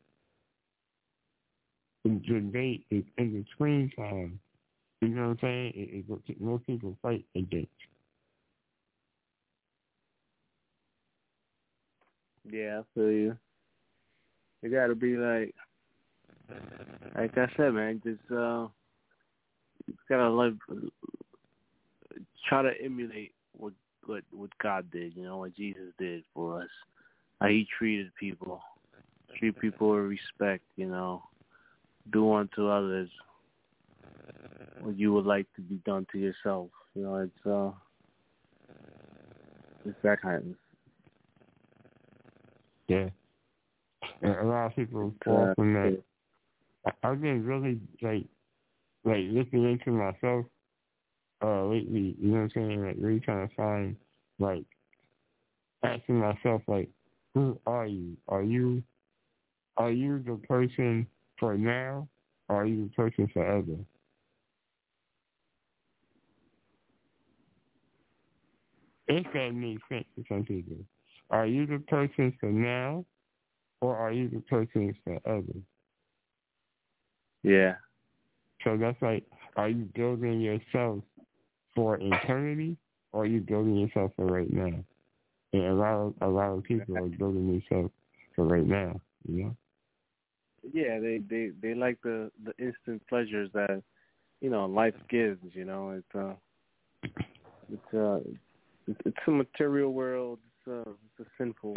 S2: the day is in between time. You know what I'm saying? It, it, what most people fight against.
S4: yeah, I feel you. You gotta be like, like I said, man, just, uh, you gotta live, try to emulate what, what, what God did, you know, what Jesus did for us. How he treated people. Treat people with respect, you know. Do unto others what you would like to be done to yourself. You know, it's, uh, it's that kind of.
S2: Yeah. And a lot of people fall
S4: Uh,
S2: from that. I- I've been really, like, like looking into myself uh, lately, you know what I'm saying? Like, really trying to find, like, asking myself, like, who are you? Are you, are you the person for now, or are you the person forever? If that makes sense to some people. Are you the person for now, or are you the person forever?
S4: Yeah.
S2: So that's like, are you building yourself for eternity, or are you building yourself for right now? And a lot of, a lot of people are building themselves for right now, you know?
S4: Yeah, they, they, they like the, the instant pleasures that, you know, life gives, you know. It's uh it's uh it's, it's a material world, it's a it's a sinful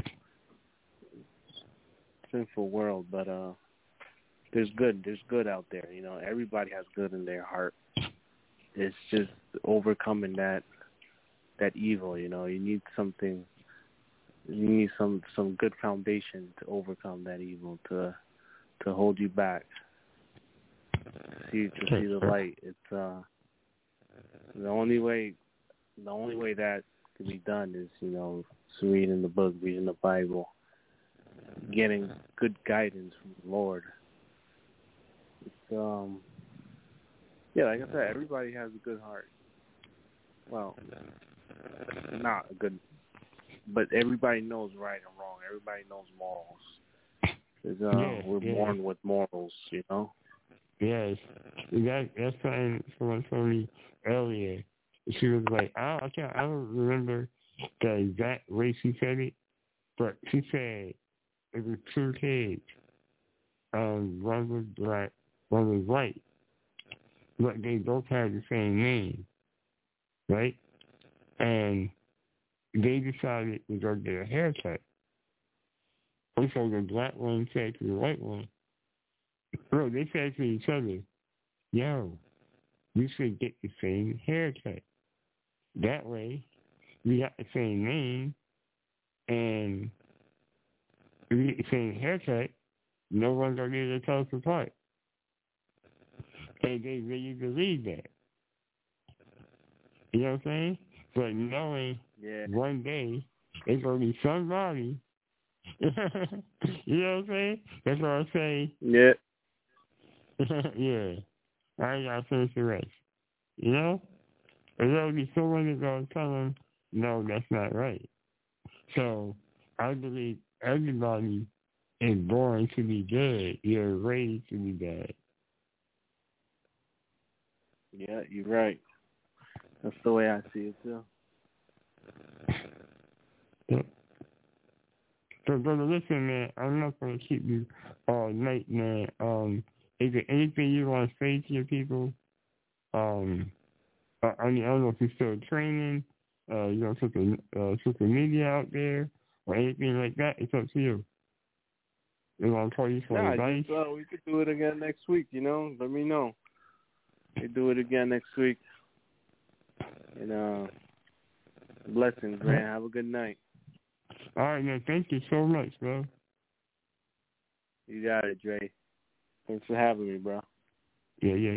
S4: sinful world, but uh there's good there's good out there, you know. Everybody has good in their heart. It's just overcoming that that evil, you know. You need something you need some, some good foundation to overcome that evil, to to hold you back. See to see the light. It's uh the only way the only way that can be done is, you know, reading the book, reading the Bible, getting good guidance from the Lord. It's um yeah, like I said, everybody has a good heart. Well, not a good, but everybody knows right and wrong. Everybody knows morals. Uh,
S2: yeah,
S4: we're
S2: yeah.
S4: born with morals, you know.
S2: Yes, that that's something someone told me earlier. She was like, I don't, I can't, I don't remember the exact way she said it, but she said it was two kids. Um, one was black, one was white, but they both had the same name, right? And they decided to go get a haircut. And so the black one said to the white one, bro, they said to each other, yo, we should get the same haircut. That way, we got the same name, and we get the same haircut. No one's going to be able to tell us apart. And they really believe that. You know what I'm saying? But knowing
S4: yeah.
S2: one day it's going to be somebody. You know what I'm saying? That's what I say.
S4: Yeah.
S2: Yeah. I got to finish the rest. You know? And there'll be someone that's going to tell them, no, that's not right. So I believe everybody is born to be good. You're raised to be bad.
S4: Yeah, you're right. That's the way I see it, too.
S2: Yeah. So, brother, listen, man, I'm not going to keep you all night, man. Um, is there anything you want to say to your people? Um, I mean, I don't know if you're still training, uh, you know, social, uh, social media out there, or anything like that. It's up to you. They want to call you for
S4: Nah,
S2: advice?
S4: just, uh, we could do it again next week, you know? Let me know. We do it again next week. And, uh, blessings, man. Have a good night.
S2: All right, man. Thank you so much, bro.
S4: You got it, Dre. Thanks for having me, bro.
S2: Yeah, yeah.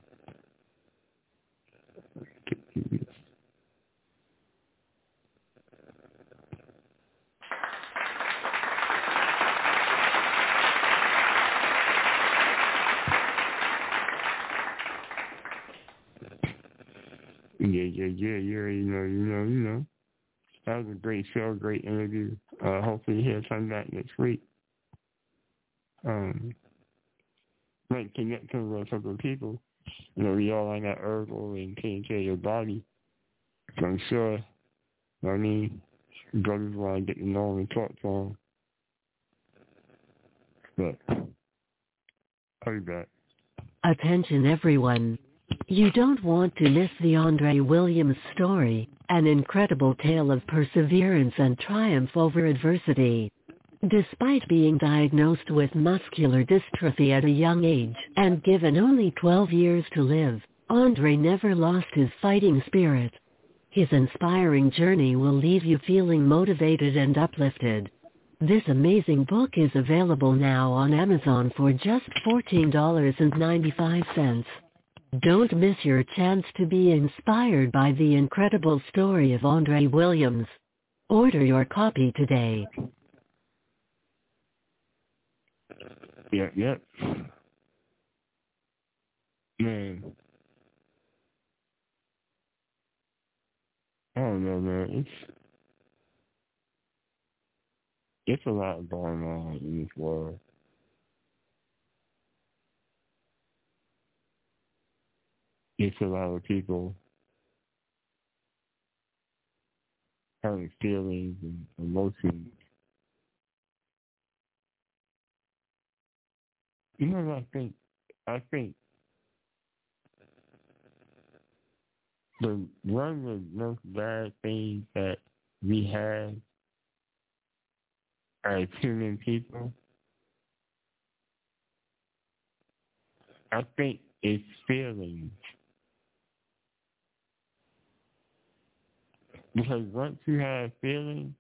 S2: Yeah, yeah, yeah, you already know, you know, you know. That was a great show, great interview. Uh, hopefully he'll come back next week. Um, might connect to a couple of people. You know, we all on that herbal and taking care of your body. So I'm sure, you know what I mean, brothers want to get to know him and talk to him. But, I'll be back.
S1: Attention everyone. You don't want to miss the Andre Williams story, an incredible tale of perseverance and triumph over adversity. Despite being diagnosed with muscular dystrophy at a young age and given only twelve years to live, Andre never lost his fighting spirit. His inspiring journey will leave you feeling motivated and uplifted. This amazing book is available now on Amazon for just fourteen dollars and ninety-five cents. Don't miss your chance to be inspired by the incredible story of Andre Williams. Order your copy today.
S2: Yep, yep. Man. I don't know, man. It's it's a lot going on in this world. It's a lot of people having feelings and emotions. You know what I think? I think the one of the most bad things that we have as human people, I think it's feelings. Because once you have feelings,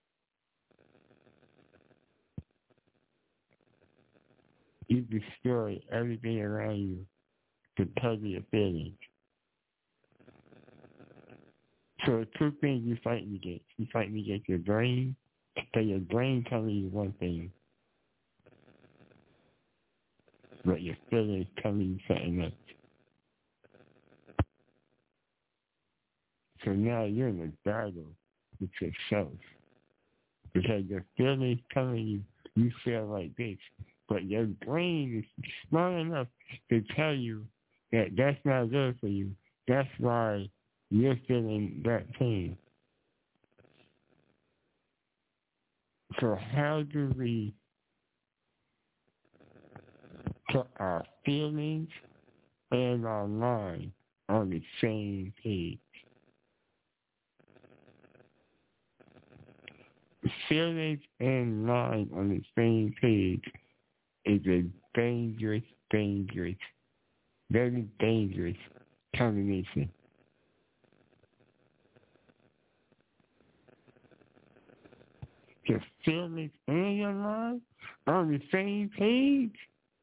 S2: you destroy everything around you because of your feelings. So two things you fighting against. You fighting against your brain, so your brain telling you one thing, but your feelings telling you something else. So now you're in a battle with yourself. Because your feelings telling you you feel like this, but your brain is smart enough to tell you that that's not good for you. That's why you're feeling that pain. So how do we put our feelings and our mind on the same page? Feelings and mind on the same page is a dangerous, dangerous, very dangerous combination. Your feelings and your mind on the same page?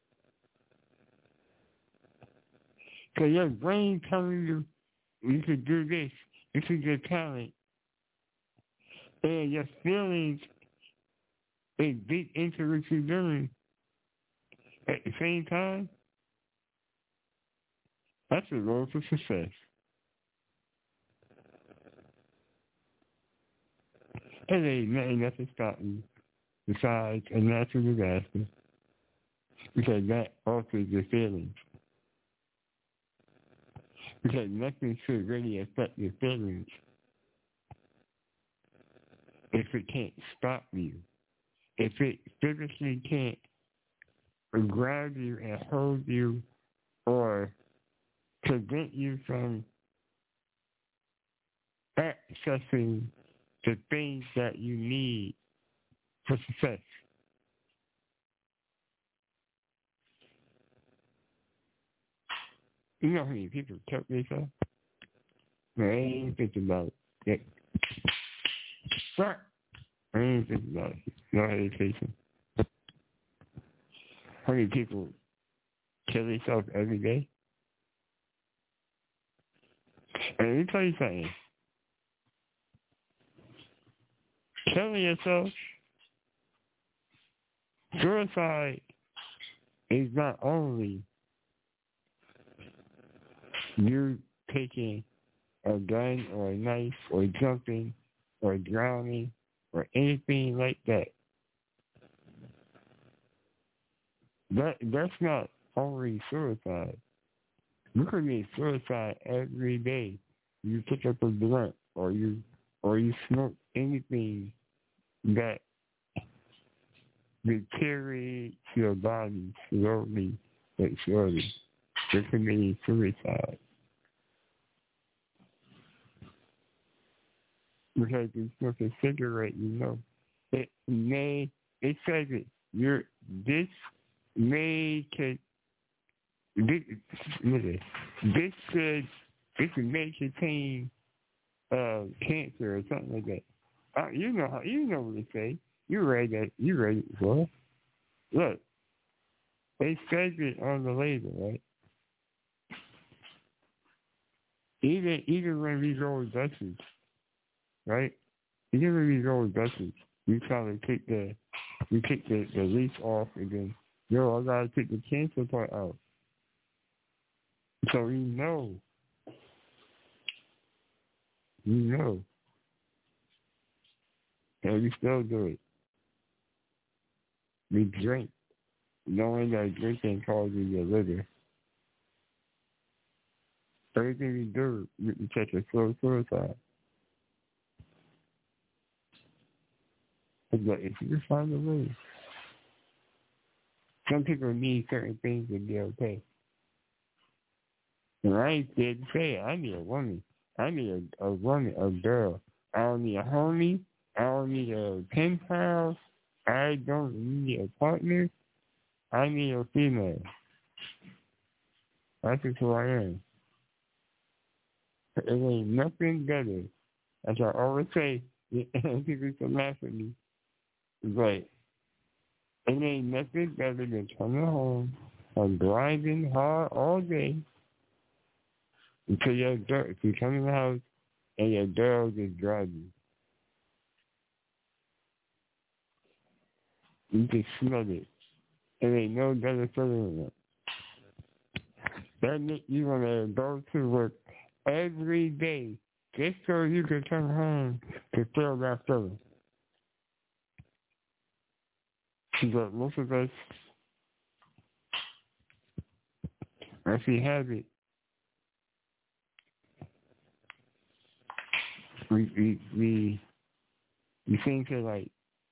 S2: Because your brain telling you you could do this, this is your talent, and your feelings is deep into what you're doing at the same time, that's the road to success. And there ain't nothing that can stop you besides a natural disaster, because that alters your feelings. Because nothing should really affect your feelings if it can't stop you. If it physically can't grab you and hold you or prevent you from accessing the things that you need for success. You know how many people kill themselves? No, I ain't thinking about it. Fuck. I ain't thinking about it. No hesitation. How many people kill themselves every day? And let me tell you something. Killing yourself, suicide is not only you taking a gun or a knife or jumping or drowning or anything like that. That that's not only suicide. You commit suicide every day. You pick up a blunt or you or you smoke anything that deteriorates your body slowly but surely. You're committing suicide. Because you smoke a cigarette, you know, it may, it says it, you're, this may, could, this, this could, this may contain uh, cancer or something like that. Uh, you know how you know what they say. You read that. You read it before. Look, they said it on the label, right? Even even when we go with buses, right? Even when we go with buses, we kind of take the we take the, the leaf off and then, yo, I gotta take the cancer part out. So we know. We know. And we still do it. We drink, knowing that drinking causes your liver. Everything we do, we, we catch a slow suicide. But if you find a way, some people need certain things to be okay. And I ain't scared to say it. I need a woman. I need a, a woman, a girl. I don't need a homie. I don't need a pen pal. I don't need a partner. I need a female. That's just who I am. It ain't nothing better. As I always say, and people used to laugh at me. It's like, it ain't nothing better than coming home and grinding hard all day until your girl, if you come in the house and your girl just drives you. You can smell it. It ain't no better feeling than that. That make you want to go to work every day just so you can come home to feel that feeling. But most of us, if we have it, we we we, we seem to like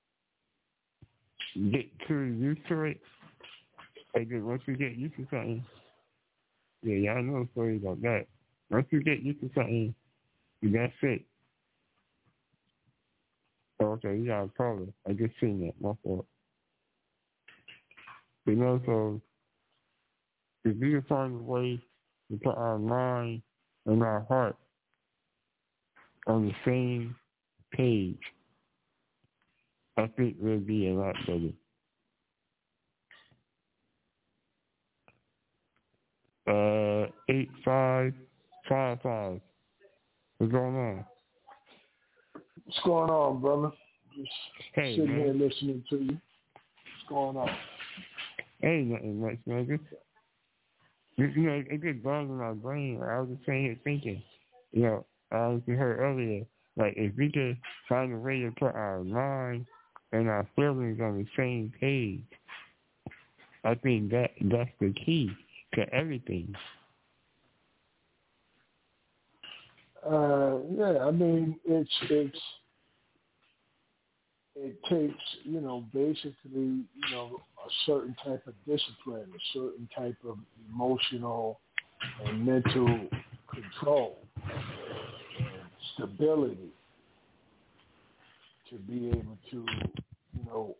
S2: get too used to it. Like once we get used to something, yeah, y'all know a story about that. Once you get used to something, that's it. Oh, okay, you got a problem. I just seen that. My fault. You know, so if we can find a way to put our mind and our heart on the same page, I think we'll be a lot better. Uh, eight five five five. What's going on?
S6: What's going on, brother? Just
S2: hey,
S6: sitting
S2: man.
S6: here listening to you. What's going on?
S2: Ain't nothing much, man. Just, you know, it just bothers my brain. I was just sitting here thinking, you know, as you heard earlier, like if we could find a way to put our mind and our feelings on the same page, I think that that's the key to everything.
S6: Uh, yeah, I mean, it's it's it takes, you know, basically, you know, a certain type of discipline, a certain type of emotional and mental control and stability to be able to, you know,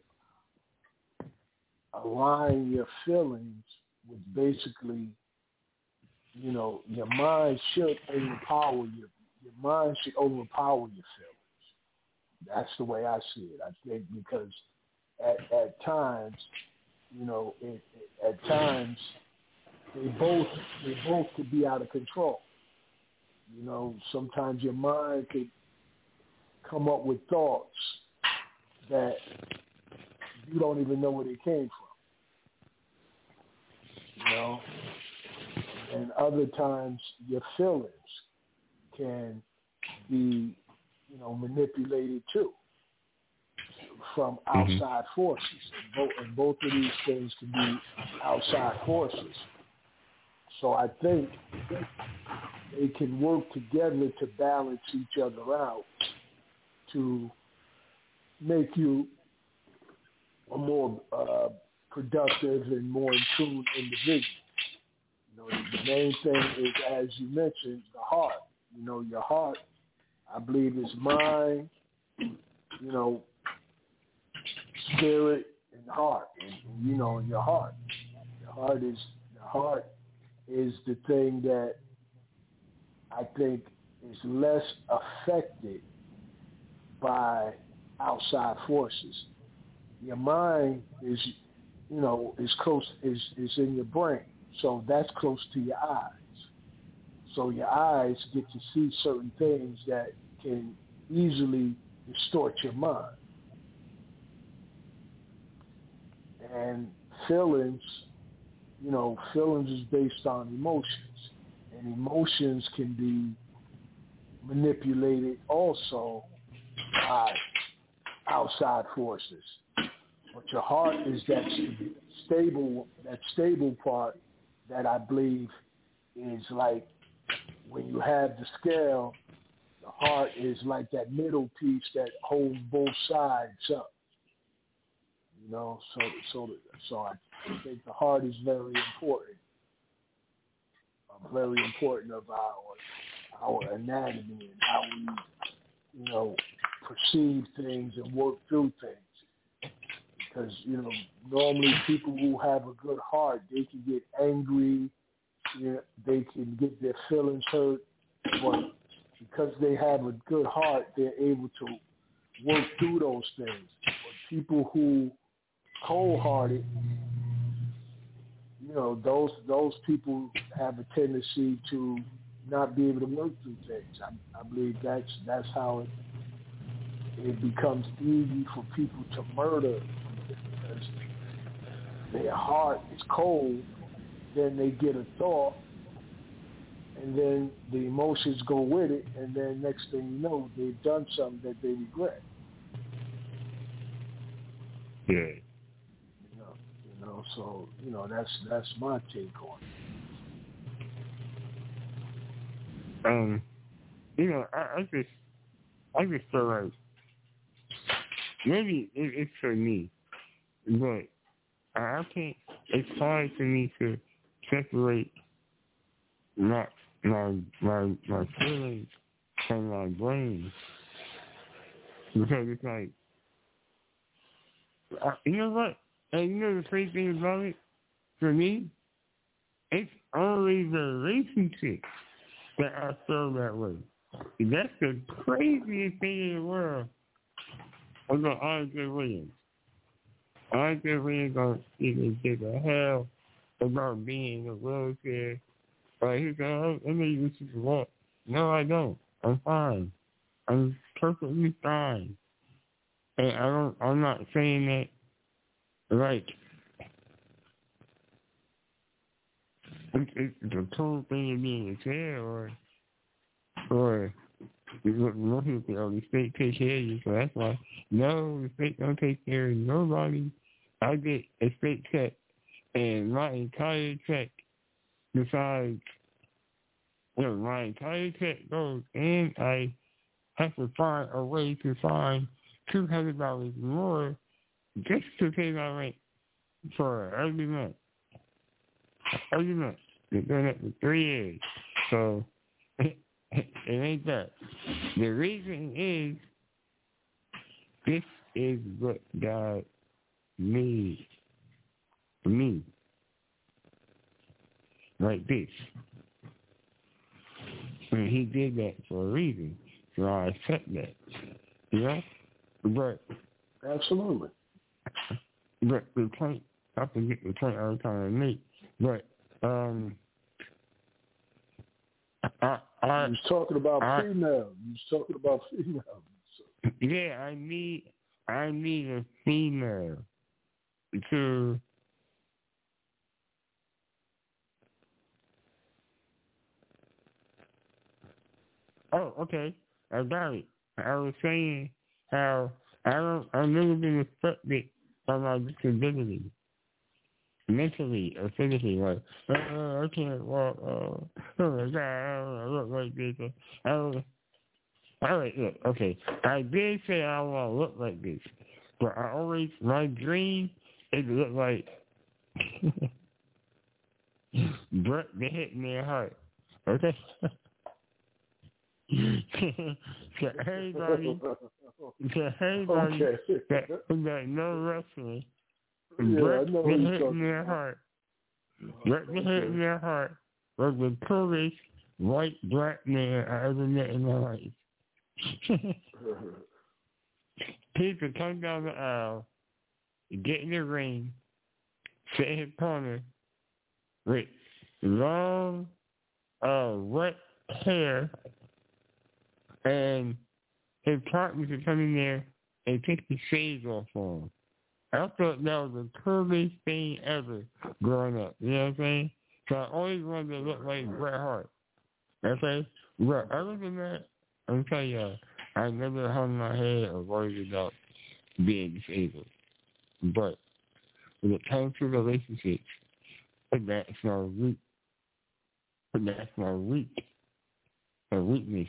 S6: align your feelings with basically, you know, your mind should overpower your your mind should overpower your feelings. That's the way I see it. I think because at at times, you know, it, it, at times they both they both could be out of control. You know, sometimes your mind could come up with thoughts that you don't even know where they came from. You know, and other times your feelings can be, you know, manipulated too from outside mm-hmm. forces. And both, and both of these things can be outside forces. So I think they can work together to balance each other out to make you a more uh, productive and more in tune individual. You know, the main thing is, as you mentioned, the heart. You know, your heart, I believe, is mind, you know, spirit and heart. And, you know, your heart. Your heart is the heart is the thing that I think is less affected by outside forces. Your mind is, you know, is close, is, is in your brain. So that's close to your eyes. So your eyes get to see certain things that can easily distort your mind. And feelings, you know, feelings is based on emotions. And emotions can be manipulated also by outside forces. But your heart is that stable, that stable part that I believe is like when you have the scale, the heart is like that middle piece that holds both sides up. You know, so so so I think the heart is very important, uh, very important of our our anatomy and how we, you know, perceive things and work through things. Because, you know, normally people who have a good heart, they can get angry, you know, they can get their feelings hurt, but because they have a good heart, they're able to work through those things. But people who cold-hearted, you know, those those people have a tendency to not be able to work through things. I, I believe that's that's how it it becomes easy for people to murder. Because their heart is cold, then they get a thought, and then the emotions go with it, and then next thing you know, they've done something that they regret.
S2: Yeah.
S6: You know, you know, so you know that's that's my take on
S2: it. Um, you know, I, I just, I just feel like maybe it, it's for me. But I can't, it's hard for me to separate my, my, my, my feelings from my brain. Because it's like, I, you know what? And you know the crazy thing about it? For me, it's always the relationship that I feel that way. That's the craziest thing in the world about Andre Williams. I just really gonna even give a hell about being in a wheelchair. But he's like, oh, let me use this walk. No, I don't. I'm fine. I'm perfectly fine. And I don't. I'm not saying that like it's, it's a cool thing to be in a chair, or or most people say, oh, the state takes care of you, so that's why. No, the state don't take care of nobody. I get a state check, and my entire check, besides, you know, my entire check goes, and I have to find a way to find two hundred dollars more just to pay my rent for every month. Every month. Been doing that for three years. So, it ain't that. The reason is, this is what God made for me. Like this. And he did that for a reason. So I accept that. You know? But
S6: absolutely.
S2: But the point, I forget the point I was trying to make. But um I I
S6: you was talking about
S2: I,
S6: female. You was talking about female. So.
S2: Yeah, I need I need a female to Oh, okay. I got it. I was saying how I don't I've never been affected by my disability. Mentally or physically, like, uh, I can't walk, uh, oh my God, I don't look like this. I don't, all right, look, okay. I did say I don't want to look like this, but I always, my dream is to look like Brett the Hitman Hart, okay? To everybody, to everybody
S6: okay.
S2: that, that know wrestling,
S6: Yeah,
S2: Brett
S6: I know
S2: the
S6: who you're
S2: Hitman Hart, Brett the Hitman Hart was the coolest white black man I ever met in my life. People come down the aisle, get in the ring, sit in his corner with long, uh, wet hair, and his partners would come in there and take the shades off for him. I thought that was the coolest thing ever growing up. You know what I'm saying? So I always wanted to look like Bret Hart. Okay? But other than that, I'm telling you, I never hung my head or worried about being disabled. But when it comes to relationships, that's my weak. That's my weak. A weakness.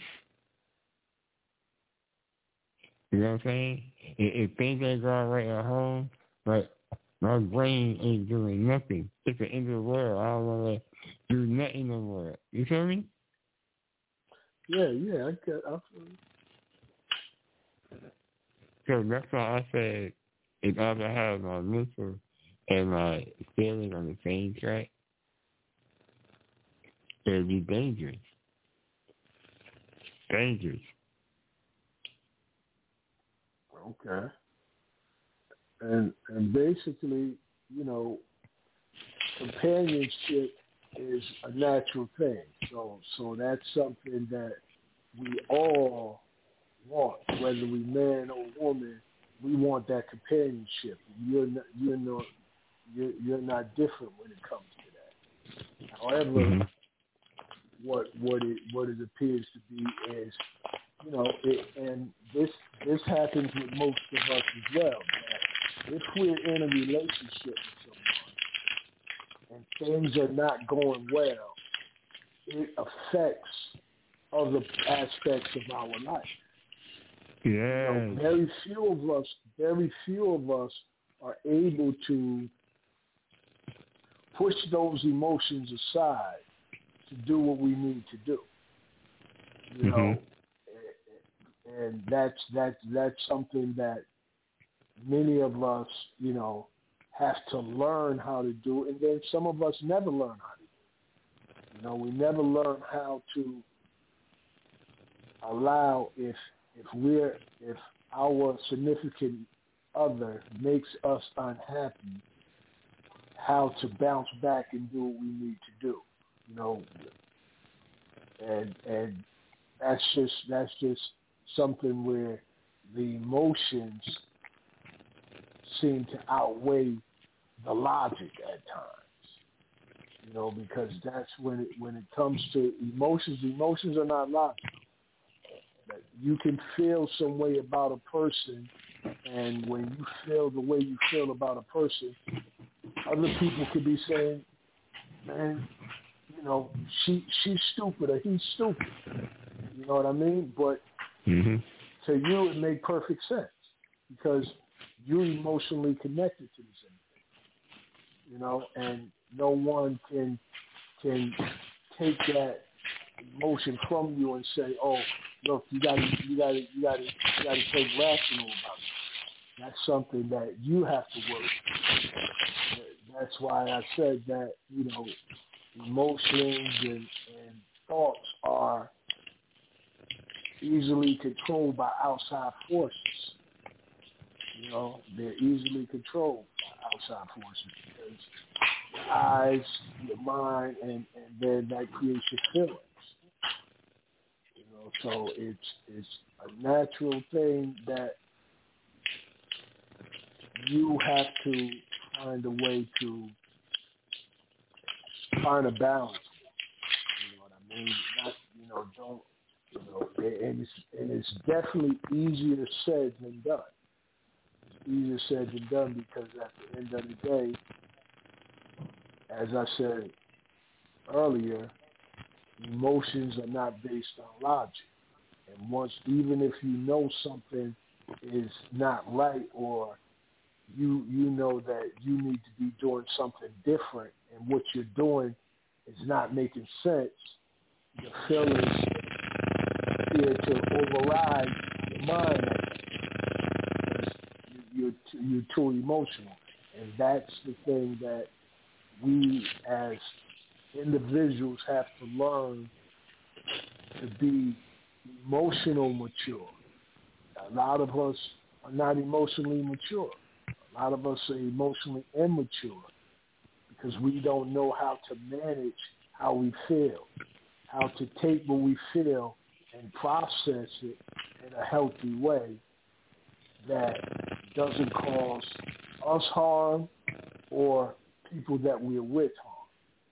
S2: You know what I'm saying? If, if things ain't going right at home, like my brain ain't doing nothing. It's the end of the world. I don't want to do nothing no more. You feel me?
S6: Yeah, yeah, I get. I feel you.
S2: So that's why I said if I ever have my mental and my feeling on the same track, it'd be dangerous. Dangerous.
S6: Okay. And and basically, you know, companionship is a natural thing. So so that's something that we all want, whether we man or woman. We want that companionship. You're not, you're not you're, you're not different when it comes to that. However, mm-hmm. what what it what it appears to be is, you know, it, and this this happens with most of us as well. That if we're in a relationship with someone and things are not going well, it affects other aspects of our life.
S2: Yeah.
S6: You know, very few of us, very few of us are able to push those emotions aside to do what we need to do. You mm-hmm. know. And that's that's that's something that many of us, you know, have to learn how to do, and then some of us never learn how to do. You know, we never learn how to allow if if we're if our significant other makes us unhappy, how to bounce back and do what we need to do. You know, and and that's just that's just. something where the emotions seem to outweigh the logic at times, you know, because that's when it when it comes to emotions. Emotions are not logical. You can feel some way about a person, and when you feel the way you feel about a person, other people could be saying, "Man, you know, she she's stupid or he's stupid." You know what I mean? But
S2: mm-hmm.
S6: to you, it made perfect sense because you're emotionally connected to this individual, you know, and no one can can take that emotion from you and say, "Oh, look, you got to, you got to, you got to, you got to take rational about it." That's something that you have to work with. That's why I said that, you know, emotions and, and thoughts are easily controlled by outside forces. You know, they're easily controlled by outside forces because your eyes, your mind, and, and then that creates your feelings. You know, so it's it's a natural thing that you have to find a way to find a balance. You know what I mean? Not, you know, don't. You know, and it's, and it's definitely easier said than done. It's easier said than done because at the end of the day, as I said earlier, emotions are not based on logic. And once, even if you know something is not right or you you know that you need to be doing something different and what you're doing is not making sense, your feelings here to override your mind. You're too, you're too emotional, and that's the thing that we as individuals have to learn to be emotional mature. A lot of us are not emotionally mature. A lot of us are emotionally immature because we don't know how to manage how we feel, how to take what we feel and process it in a healthy way that doesn't cause us harm or people that we're with harm.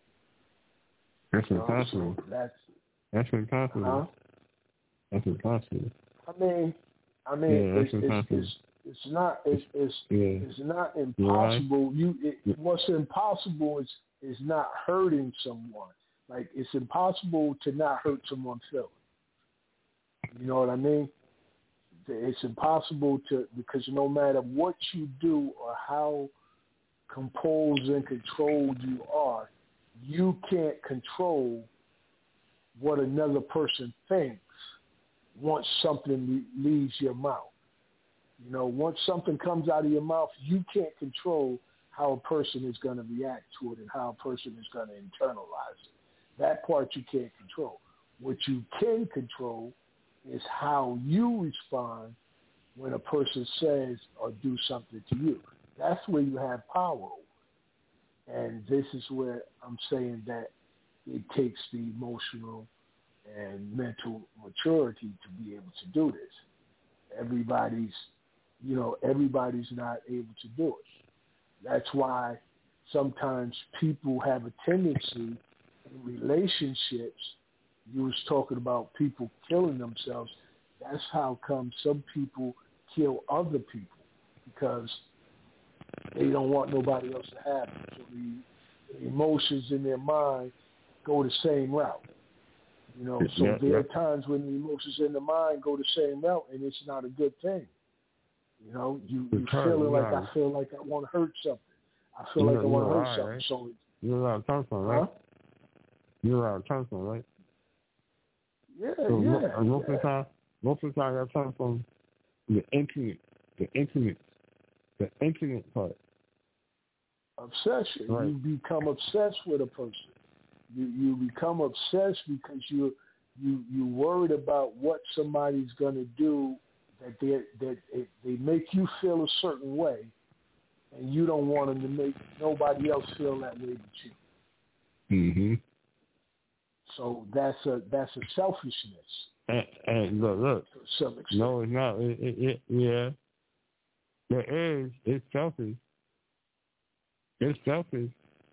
S2: That's
S6: you know,
S2: impossible.
S6: So that's
S2: that's impossible.
S6: Huh?
S2: That's impossible.
S6: I mean, I mean,
S2: yeah,
S6: it's, it's, it's it's not it's it's,
S2: yeah.
S6: it's not impossible.
S2: Right.
S6: You it, what's impossible is is not hurting someone. Like it's impossible to not hurt someone's feelings. You know what I mean? It's impossible to, because no matter what you do or how composed and controlled you are, you can't control what another person thinks once something leaves your mouth. You know, once something comes out of your mouth, you can't control how a person is going to react to it and how a person is going to internalize it. That part you can't control. What you can control is how you respond when a person says or do something to you. That's where you have power over. And this is where I'm saying that it takes the emotional and mental maturity to be able to do this. Everybody's, you know, everybody's not able to do it. That's why sometimes people have a tendency in relationships. You was talking about people killing themselves. That's how come some people kill other people, because they don't want nobody else to have it. So the, the emotions in their mind go the same route. You know, so
S2: yeah,
S6: there
S2: yeah.
S6: are times when the emotions in the mind go the same route, and it's not a good thing. You know, you, you feeling like I feel like I want to hurt something. I feel
S2: you're,
S6: like I want to hurt
S2: right,
S6: something.
S2: Right?
S6: So
S2: you're allowed to come from, right?
S6: Huh?
S2: You're allowed to come from, right?
S6: Yeah,
S2: so
S6: yeah.
S2: Most, most
S6: yeah.
S2: of the time, most of the time, that comes from the intimate, the intimate, the intimate part.
S6: Obsession.
S2: Right.
S6: You become obsessed with a person. You you become obsessed because you you you worried about what somebody's going to do, that they that it, they make you feel a certain way, and you don't want them to make nobody else feel that way but you.
S2: Mhm.
S6: So that's a that's a selfishness.
S2: And, and look, look.
S6: To some extent.
S2: No, it's not. It, it, it, yeah, there is. It's selfish. It's selfish,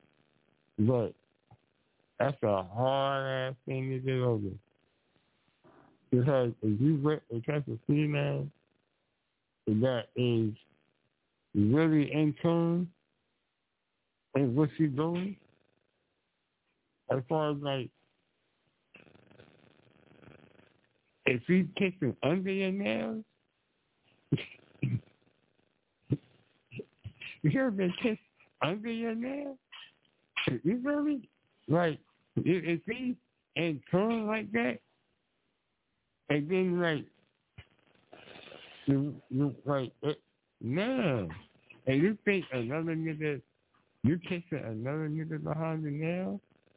S2: but that's a hard ass thing to get over. Because if you get a type of female that is really in tune with what she's doing, as far as like, if she's kissing under your nails, you ever been kissed under your nails? You feel me? Like, if she's in tune like that, and then like, you, you like, it, no. And you think another nigga, you kissing another nigga behind the nails?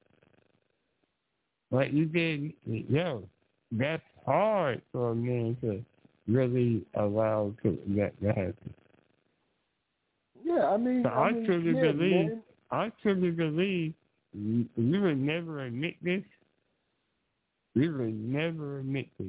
S2: Like you did, yo, that's hard for a man to really allow to, that to happen.
S6: Yeah, I mean,
S2: So
S6: I,
S2: I
S6: mean,
S2: truly
S6: yeah,
S2: believe,
S6: man.
S2: I truly believe you, you would never admit this. You would never admit this.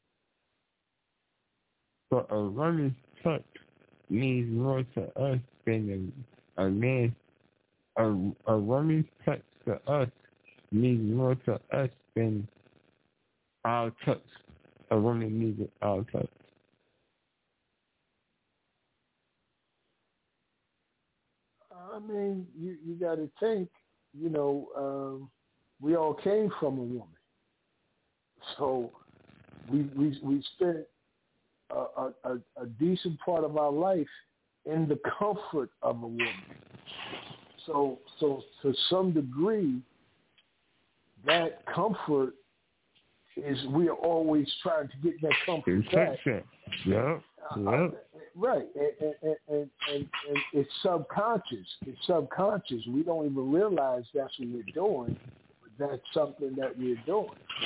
S2: But a woman's touch means more to us than a, a man. A, a woman's touch to us means more to us than our touch. A woman needs our touch.
S6: I mean, you, you got to think, you know, um, we all came from a woman. So we we, we spent a, a, a decent part of our life in the comfort of a woman. So, so to some degree, that comfort is, we are always trying to get that comfort back.
S2: Yeah, yeah.
S6: Uh, right, and, and, and, and, and it's subconscious. It's subconscious. We don't even realize that's what we're doing, but that's something that we're doing.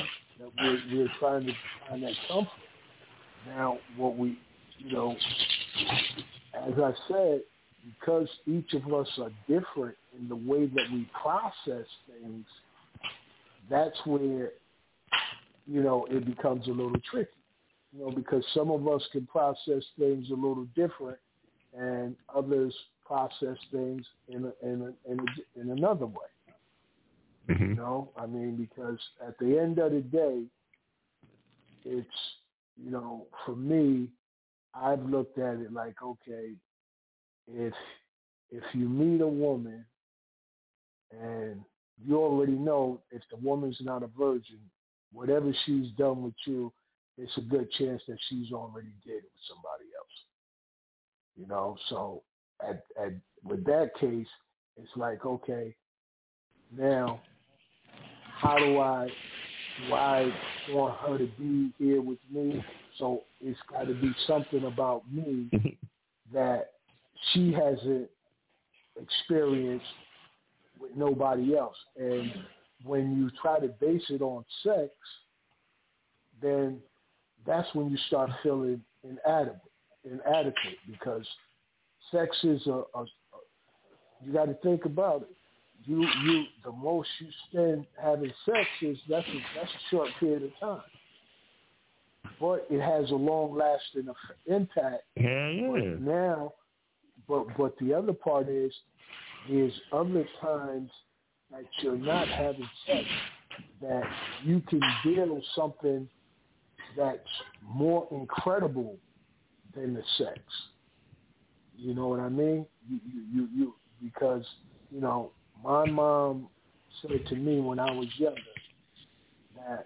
S6: that we're, we're trying to find that comfort. Now, what we, you know, as I said, because each of us are different in the way that we process things, that's where, you know, it becomes a little tricky. You know, because some of us can process things a little different, and others process things in a, in a, in, a, in another way. Mm-hmm. You know, I mean, because at the end of the day, it's, you know, for me, I've looked at it like, okay, if if you meet a woman and you already know if the woman's not a virgin, whatever she's done with you, it's a good chance that she's already did it with somebody else. You know, so at, at with that case, it's like, okay, now how do I do I want her to be here with me? So it's got to be something about me that she hasn't experienced with nobody else. And when you try to base it on sex, then that's when you start feeling inadequate, inadequate because sex is a, a, a you got to think about it. You, you, the most you spend having sex is that's a, that's a short period of time, but it has a long-lasting impact.
S2: Yeah, yeah.
S6: But now, but but the other part is, there's other times that you're not having sex that you can build something that's more incredible than the sex. You know what I mean? You, you, you, you because you know. My mom said to me when I was younger that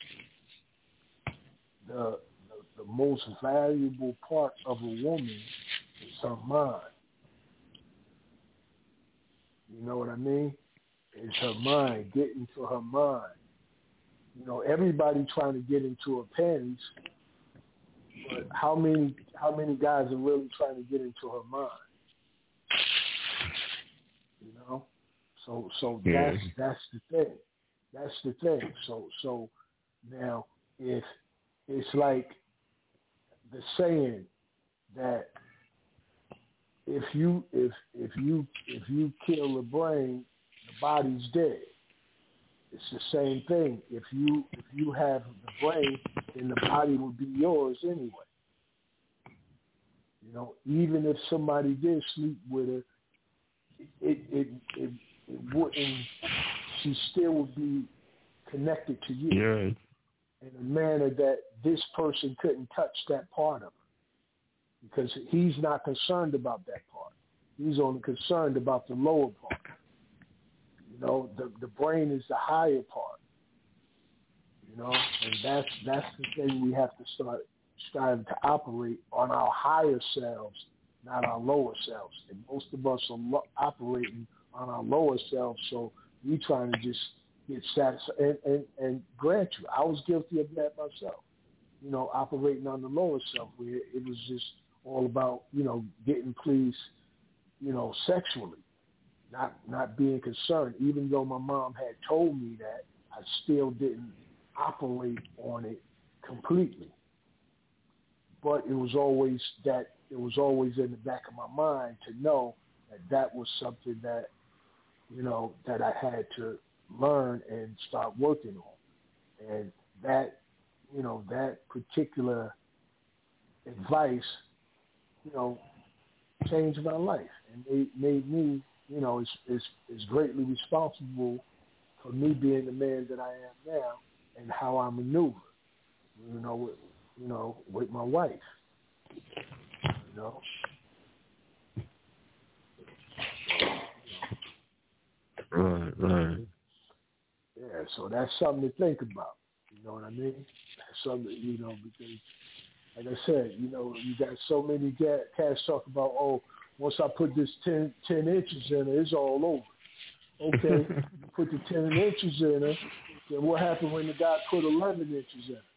S6: the, the the most valuable part of a woman is her mind. You know what I mean? It's her mind, get into her mind. You know, everybody trying to get into her panties, but how many how many guys are really trying to get into her mind? You know? So so
S2: yeah.
S6: that's that's the thing. That's the thing. So so now if it's like the saying that if you if if you if you kill the brain, the body's dead. It's the same thing. If you if you have the brain, then the body will be yours anyway. You know, even if somebody did sleep with her, it it it, it wouldn't. She still would be connected to you
S2: yeah.
S6: in a manner that this person couldn't touch that part of her because he's not concerned about that part. He's only concerned about the lower part. You know, the the brain is the higher part. You know, and that's that's the thing we have to start striving to operate on our higher selves, not our lower selves. And most of us are lo- operating on our lower selves, so we trying to just get satisfied. And, and, and grant you, I was guilty of that myself. You know, operating on the lower self, where it was just all about, you know, getting pleased, you know, sexually, not not being concerned. Even though my mom had told me that, I still didn't operate on it completely. But it was always that it was always in the back of my mind to know that that was something that, you know, that I had to learn and start working on. And that, you know, that particular advice, you know, changed my life and it made me, you know, is is is greatly responsible for me being the man that I am now and how I maneuver, you know, with, you know, with my wife, you know.
S2: Right, right.
S6: Yeah, so that's something to think about. You know what I mean? That's something, you know, because, like I said, you know, you got so many cats talk about, oh, once I put this ten, ten inches in her, it's all over. Okay, you put the ten inches in her, then what happened when the guy put eleven inches in her?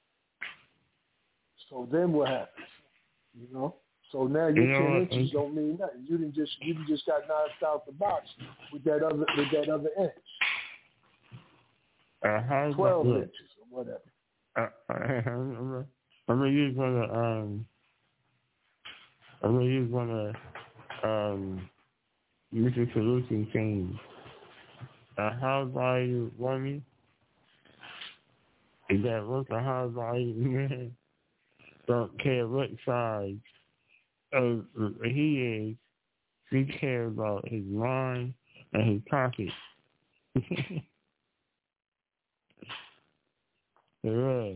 S6: So then what happens? You know? So now your
S2: you know
S6: ten
S2: what?
S6: inches don't mean nothing. You didn't just you didn't just got knocked out the box with that other with that other inch.
S2: Uh, how's
S6: Twelve
S2: that,
S6: inches. whatever.
S2: Uh, I'm gonna use one of um. I'm gonna use one of um. Mister Solution saying, "A high value woman is that look a high value man don't care what size of he is. He cares about his mind and his pocket." Yeah.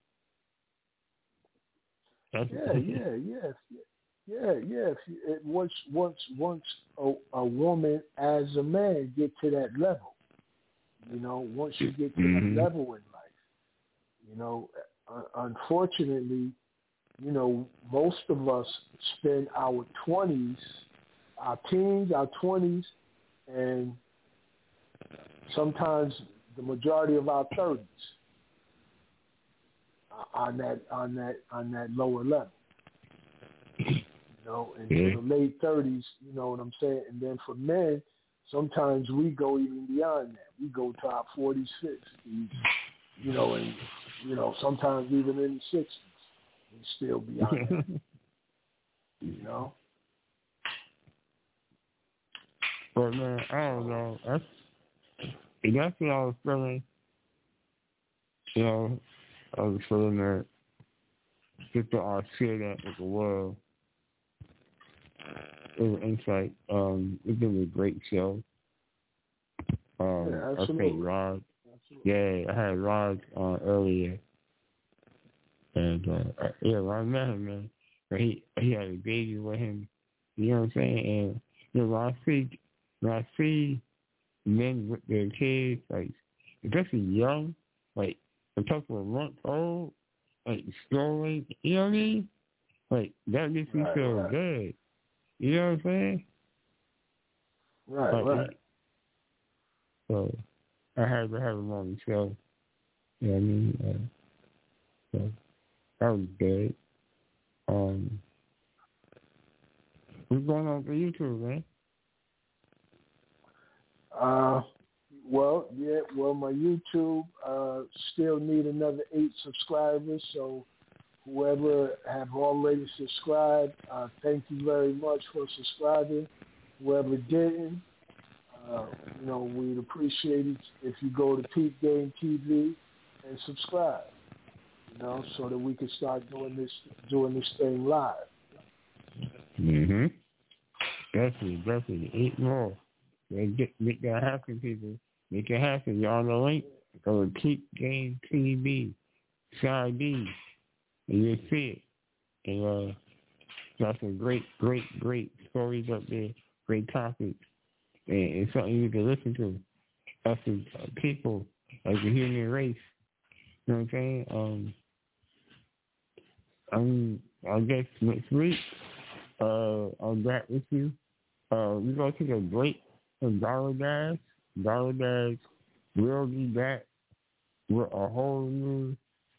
S2: That's
S6: Yeah, yeah, yes, yeah, yeah. If you, it, once, once, once a, a woman as a man get to that level, you know, once you get to
S2: mm-hmm.
S6: that level in life, you know, uh, unfortunately, you know, most of us spend our twenties, our teens, our twenties, and sometimes the majority of our thirties on that on that on that lower level, you know, into
S2: yeah.
S6: the late thirties, you know what I'm saying. And then for men, sometimes we go even beyond that. We go to our forties, fifties, you know, and you know sometimes even in the sixties, and still beyond that, you know.
S2: But man, I don't know. That's that's what I was feeling. You know, I was feeling that just to uh, share that with the world. It was insight. Um, it's been a great show. Um,
S6: Yeah,
S2: I
S6: absolutely.
S2: think Rod.
S6: Absolutely.
S2: Yeah, I had Rod on earlier, and uh, yeah, I met him, man. But he he had a baby with him. You know what I'm saying? And you know, when I see when I see men with their kids, like especially young, like a couple of months old, like strolling, you know what I mean? Like that makes me
S6: Right,
S2: feel
S6: right.
S2: good. You know what I'm saying?
S6: Right,
S2: like,
S6: right.
S2: So I had to have him on the show. You know what I mean? Uh, so that was good. Um, what's going on for YouTube, man?
S6: Uh, well, yeah, well, my YouTube uh, still need another eight subscribers, so whoever have already subscribed, uh, thank you very much for subscribing. Whoever didn't, uh, you know, we'd appreciate it if you go to Peep Game T V and subscribe, you know, so that we can start doing this, doing this thing live.
S2: Mm-hmm. Definitely, definitely. Eight more. Yeah, get, make that happen, people. Make it happen. Y'all on the link. Go to Peep Game T V. Side B. And you'll see it. And uh, got some great, great, great stories up there. Great topics. And it's something you can listen to. Us as uh, people, as a human race. You know what I'm saying? Um, I mean, I guess next week, uh, I'll back with you. Uh, we're going to take a break from Dollar Dash. Dollar Dash will be back with a whole new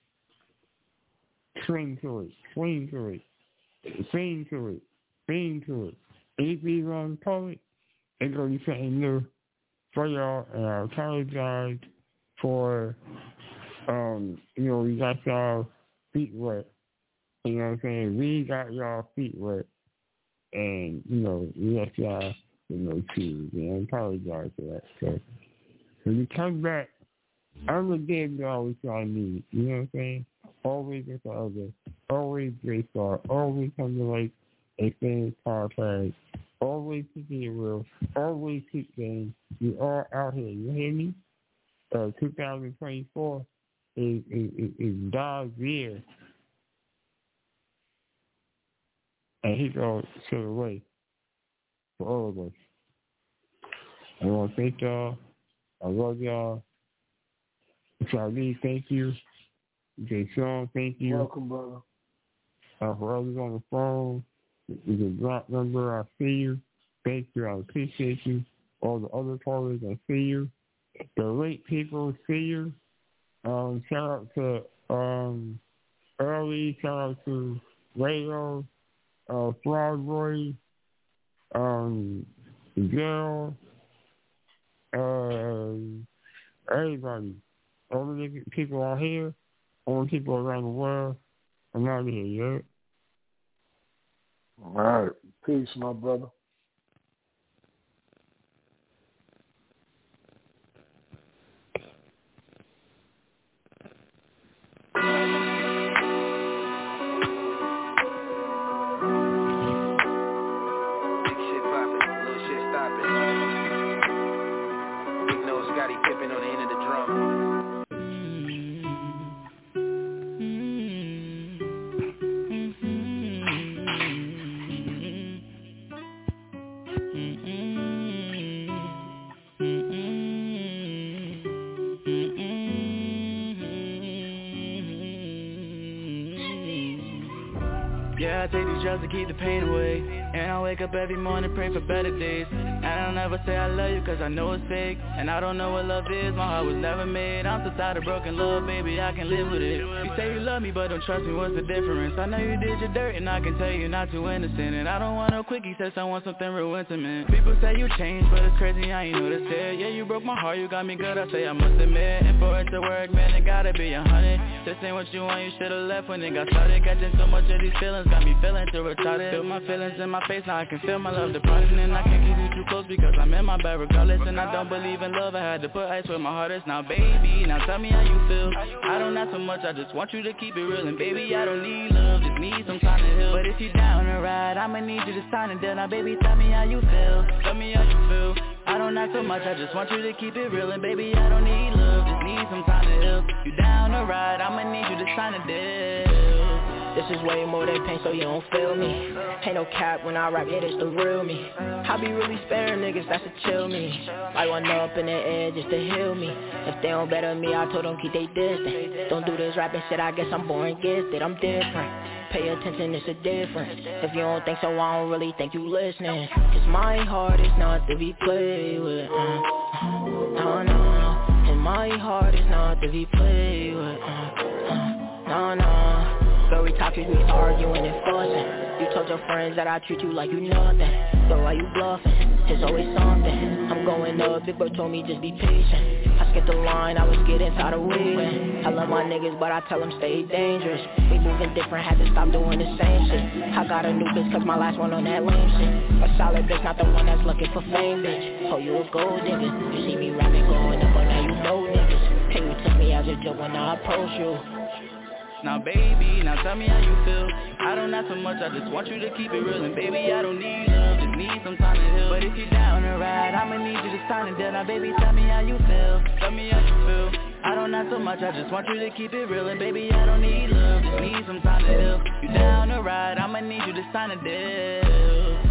S2: swing to it, swing to it, swing to it, swing to it. Anything you want to call it, it's going to be something new for y'all, and I apologize for, um, you know, we got y'all feet wet. You know what I'm saying? We got y'all feet wet, and, you know, we got y'all with no shoes, and I apologize for that. So, when you come back, I'm going to give y'all what y'all need. You know what I'm saying? Always with the other. Always great star. Always come to like a famous podcast. Always keeping it real. Always keep game. We are out here. You hear me? Uh, twenty twenty-four is, is, is, is God's year. And he's going to show the way for all of us. I want to thank y'all. I love y'all. Charlie, thank you. Jay Sean, thank you.
S6: Welcome, brother.
S2: Uh, for others on the phone, with the drop number, I see you. Thank you. I appreciate you. All the other callers, I see you. The late people, see you. Um, shout out to um, Early. Shout out to Rayo, uh, Frog Boy, um, Girl, uh, everybody. all the people out here, all the people around the world, I'm out of here, you heard?
S6: All right. Peace, my brother.
S7: Yeah, I take these drugs to keep the pain away. And I wake up every morning, pray for better days. And I'll never say I love you cause I know it's fake. And I don't know what love is, my heart was never made. I'm so tired of broken love, baby, I can live with it. You say you love me, but don't trust me, what's the difference? I know you did your dirt and I can tell you're not too innocent. And I don't want no quickie sex, I want something real intimate. People say you changed, but it's crazy, I ain't noticed it. Yeah, you broke my heart, you got me good, I say I must admit. And for it to work, man, it gotta be a hundred. This ain't what you want, you should've left when it got started. Catching so much of these feelings, got me feeling too retarded. Feel my feelings in my face, now I can feel my love departing. And I can't keep you too close because I'm in my bed regardless. And I don't believe in love, I had to put ice where my heart is. Now baby, now tell me how you feel. I don't ask so much, I just want you to keep it real. And baby, I don't need love, just need some time to heal. But if you down to ride, I'ma need you to sign it down. Now baby, tell me how you feel, tell me how you feel. I don't ask so much, I just want you to keep it real. And baby, I don't need love, just need some time to heal. You down to ride, I'ma need you to sign a deal. This is way more than pain, so you don't feel me. Ain't no cap when I rap, yeah, it's the real me. I be really sparing niggas, that's to chill me. I want up in the air just to heal me. If they don't better me, I told them keep they distance. Don't do this rapping shit, I guess I'm born gifted, I'm different. Pay attention, it's a difference. If you don't think so, I don't really think you listening. Cause my heart is not to be played with, uh, no, no. And my heart is not to be played with, uh, uh, no, no. Very toxic, we arguing and fussing. You told your friends that I treat you like you nothing. So why you bluffing? There's always something. I'm going up, big bro told me just be patient. I skipped the line, I was getting tired of waiting. I love my niggas, but I tell them stay dangerous. We moving different, had to stop doing the same shit. I got a new bitch cause my last one on that lame shit. A solid bitch, not the one that's looking for fame, bitch. Oh, you a gold nigga. You see me rapping going up, but now you know niggas. And you took me as a joke when I approach you. Now baby, now tell me how you feel. I don't ask so much, I just want you to keep it real. And baby, I don't need love, just need some time to heal. But if you down to ride, I'ma need you to sign it down. Now baby, tell me how you feel, tell me how you feel. I don't ask so much, I just want you to keep it real. And baby, I don't need love, just need some time to heal. You down to ride, I'ma need you to sign a deal.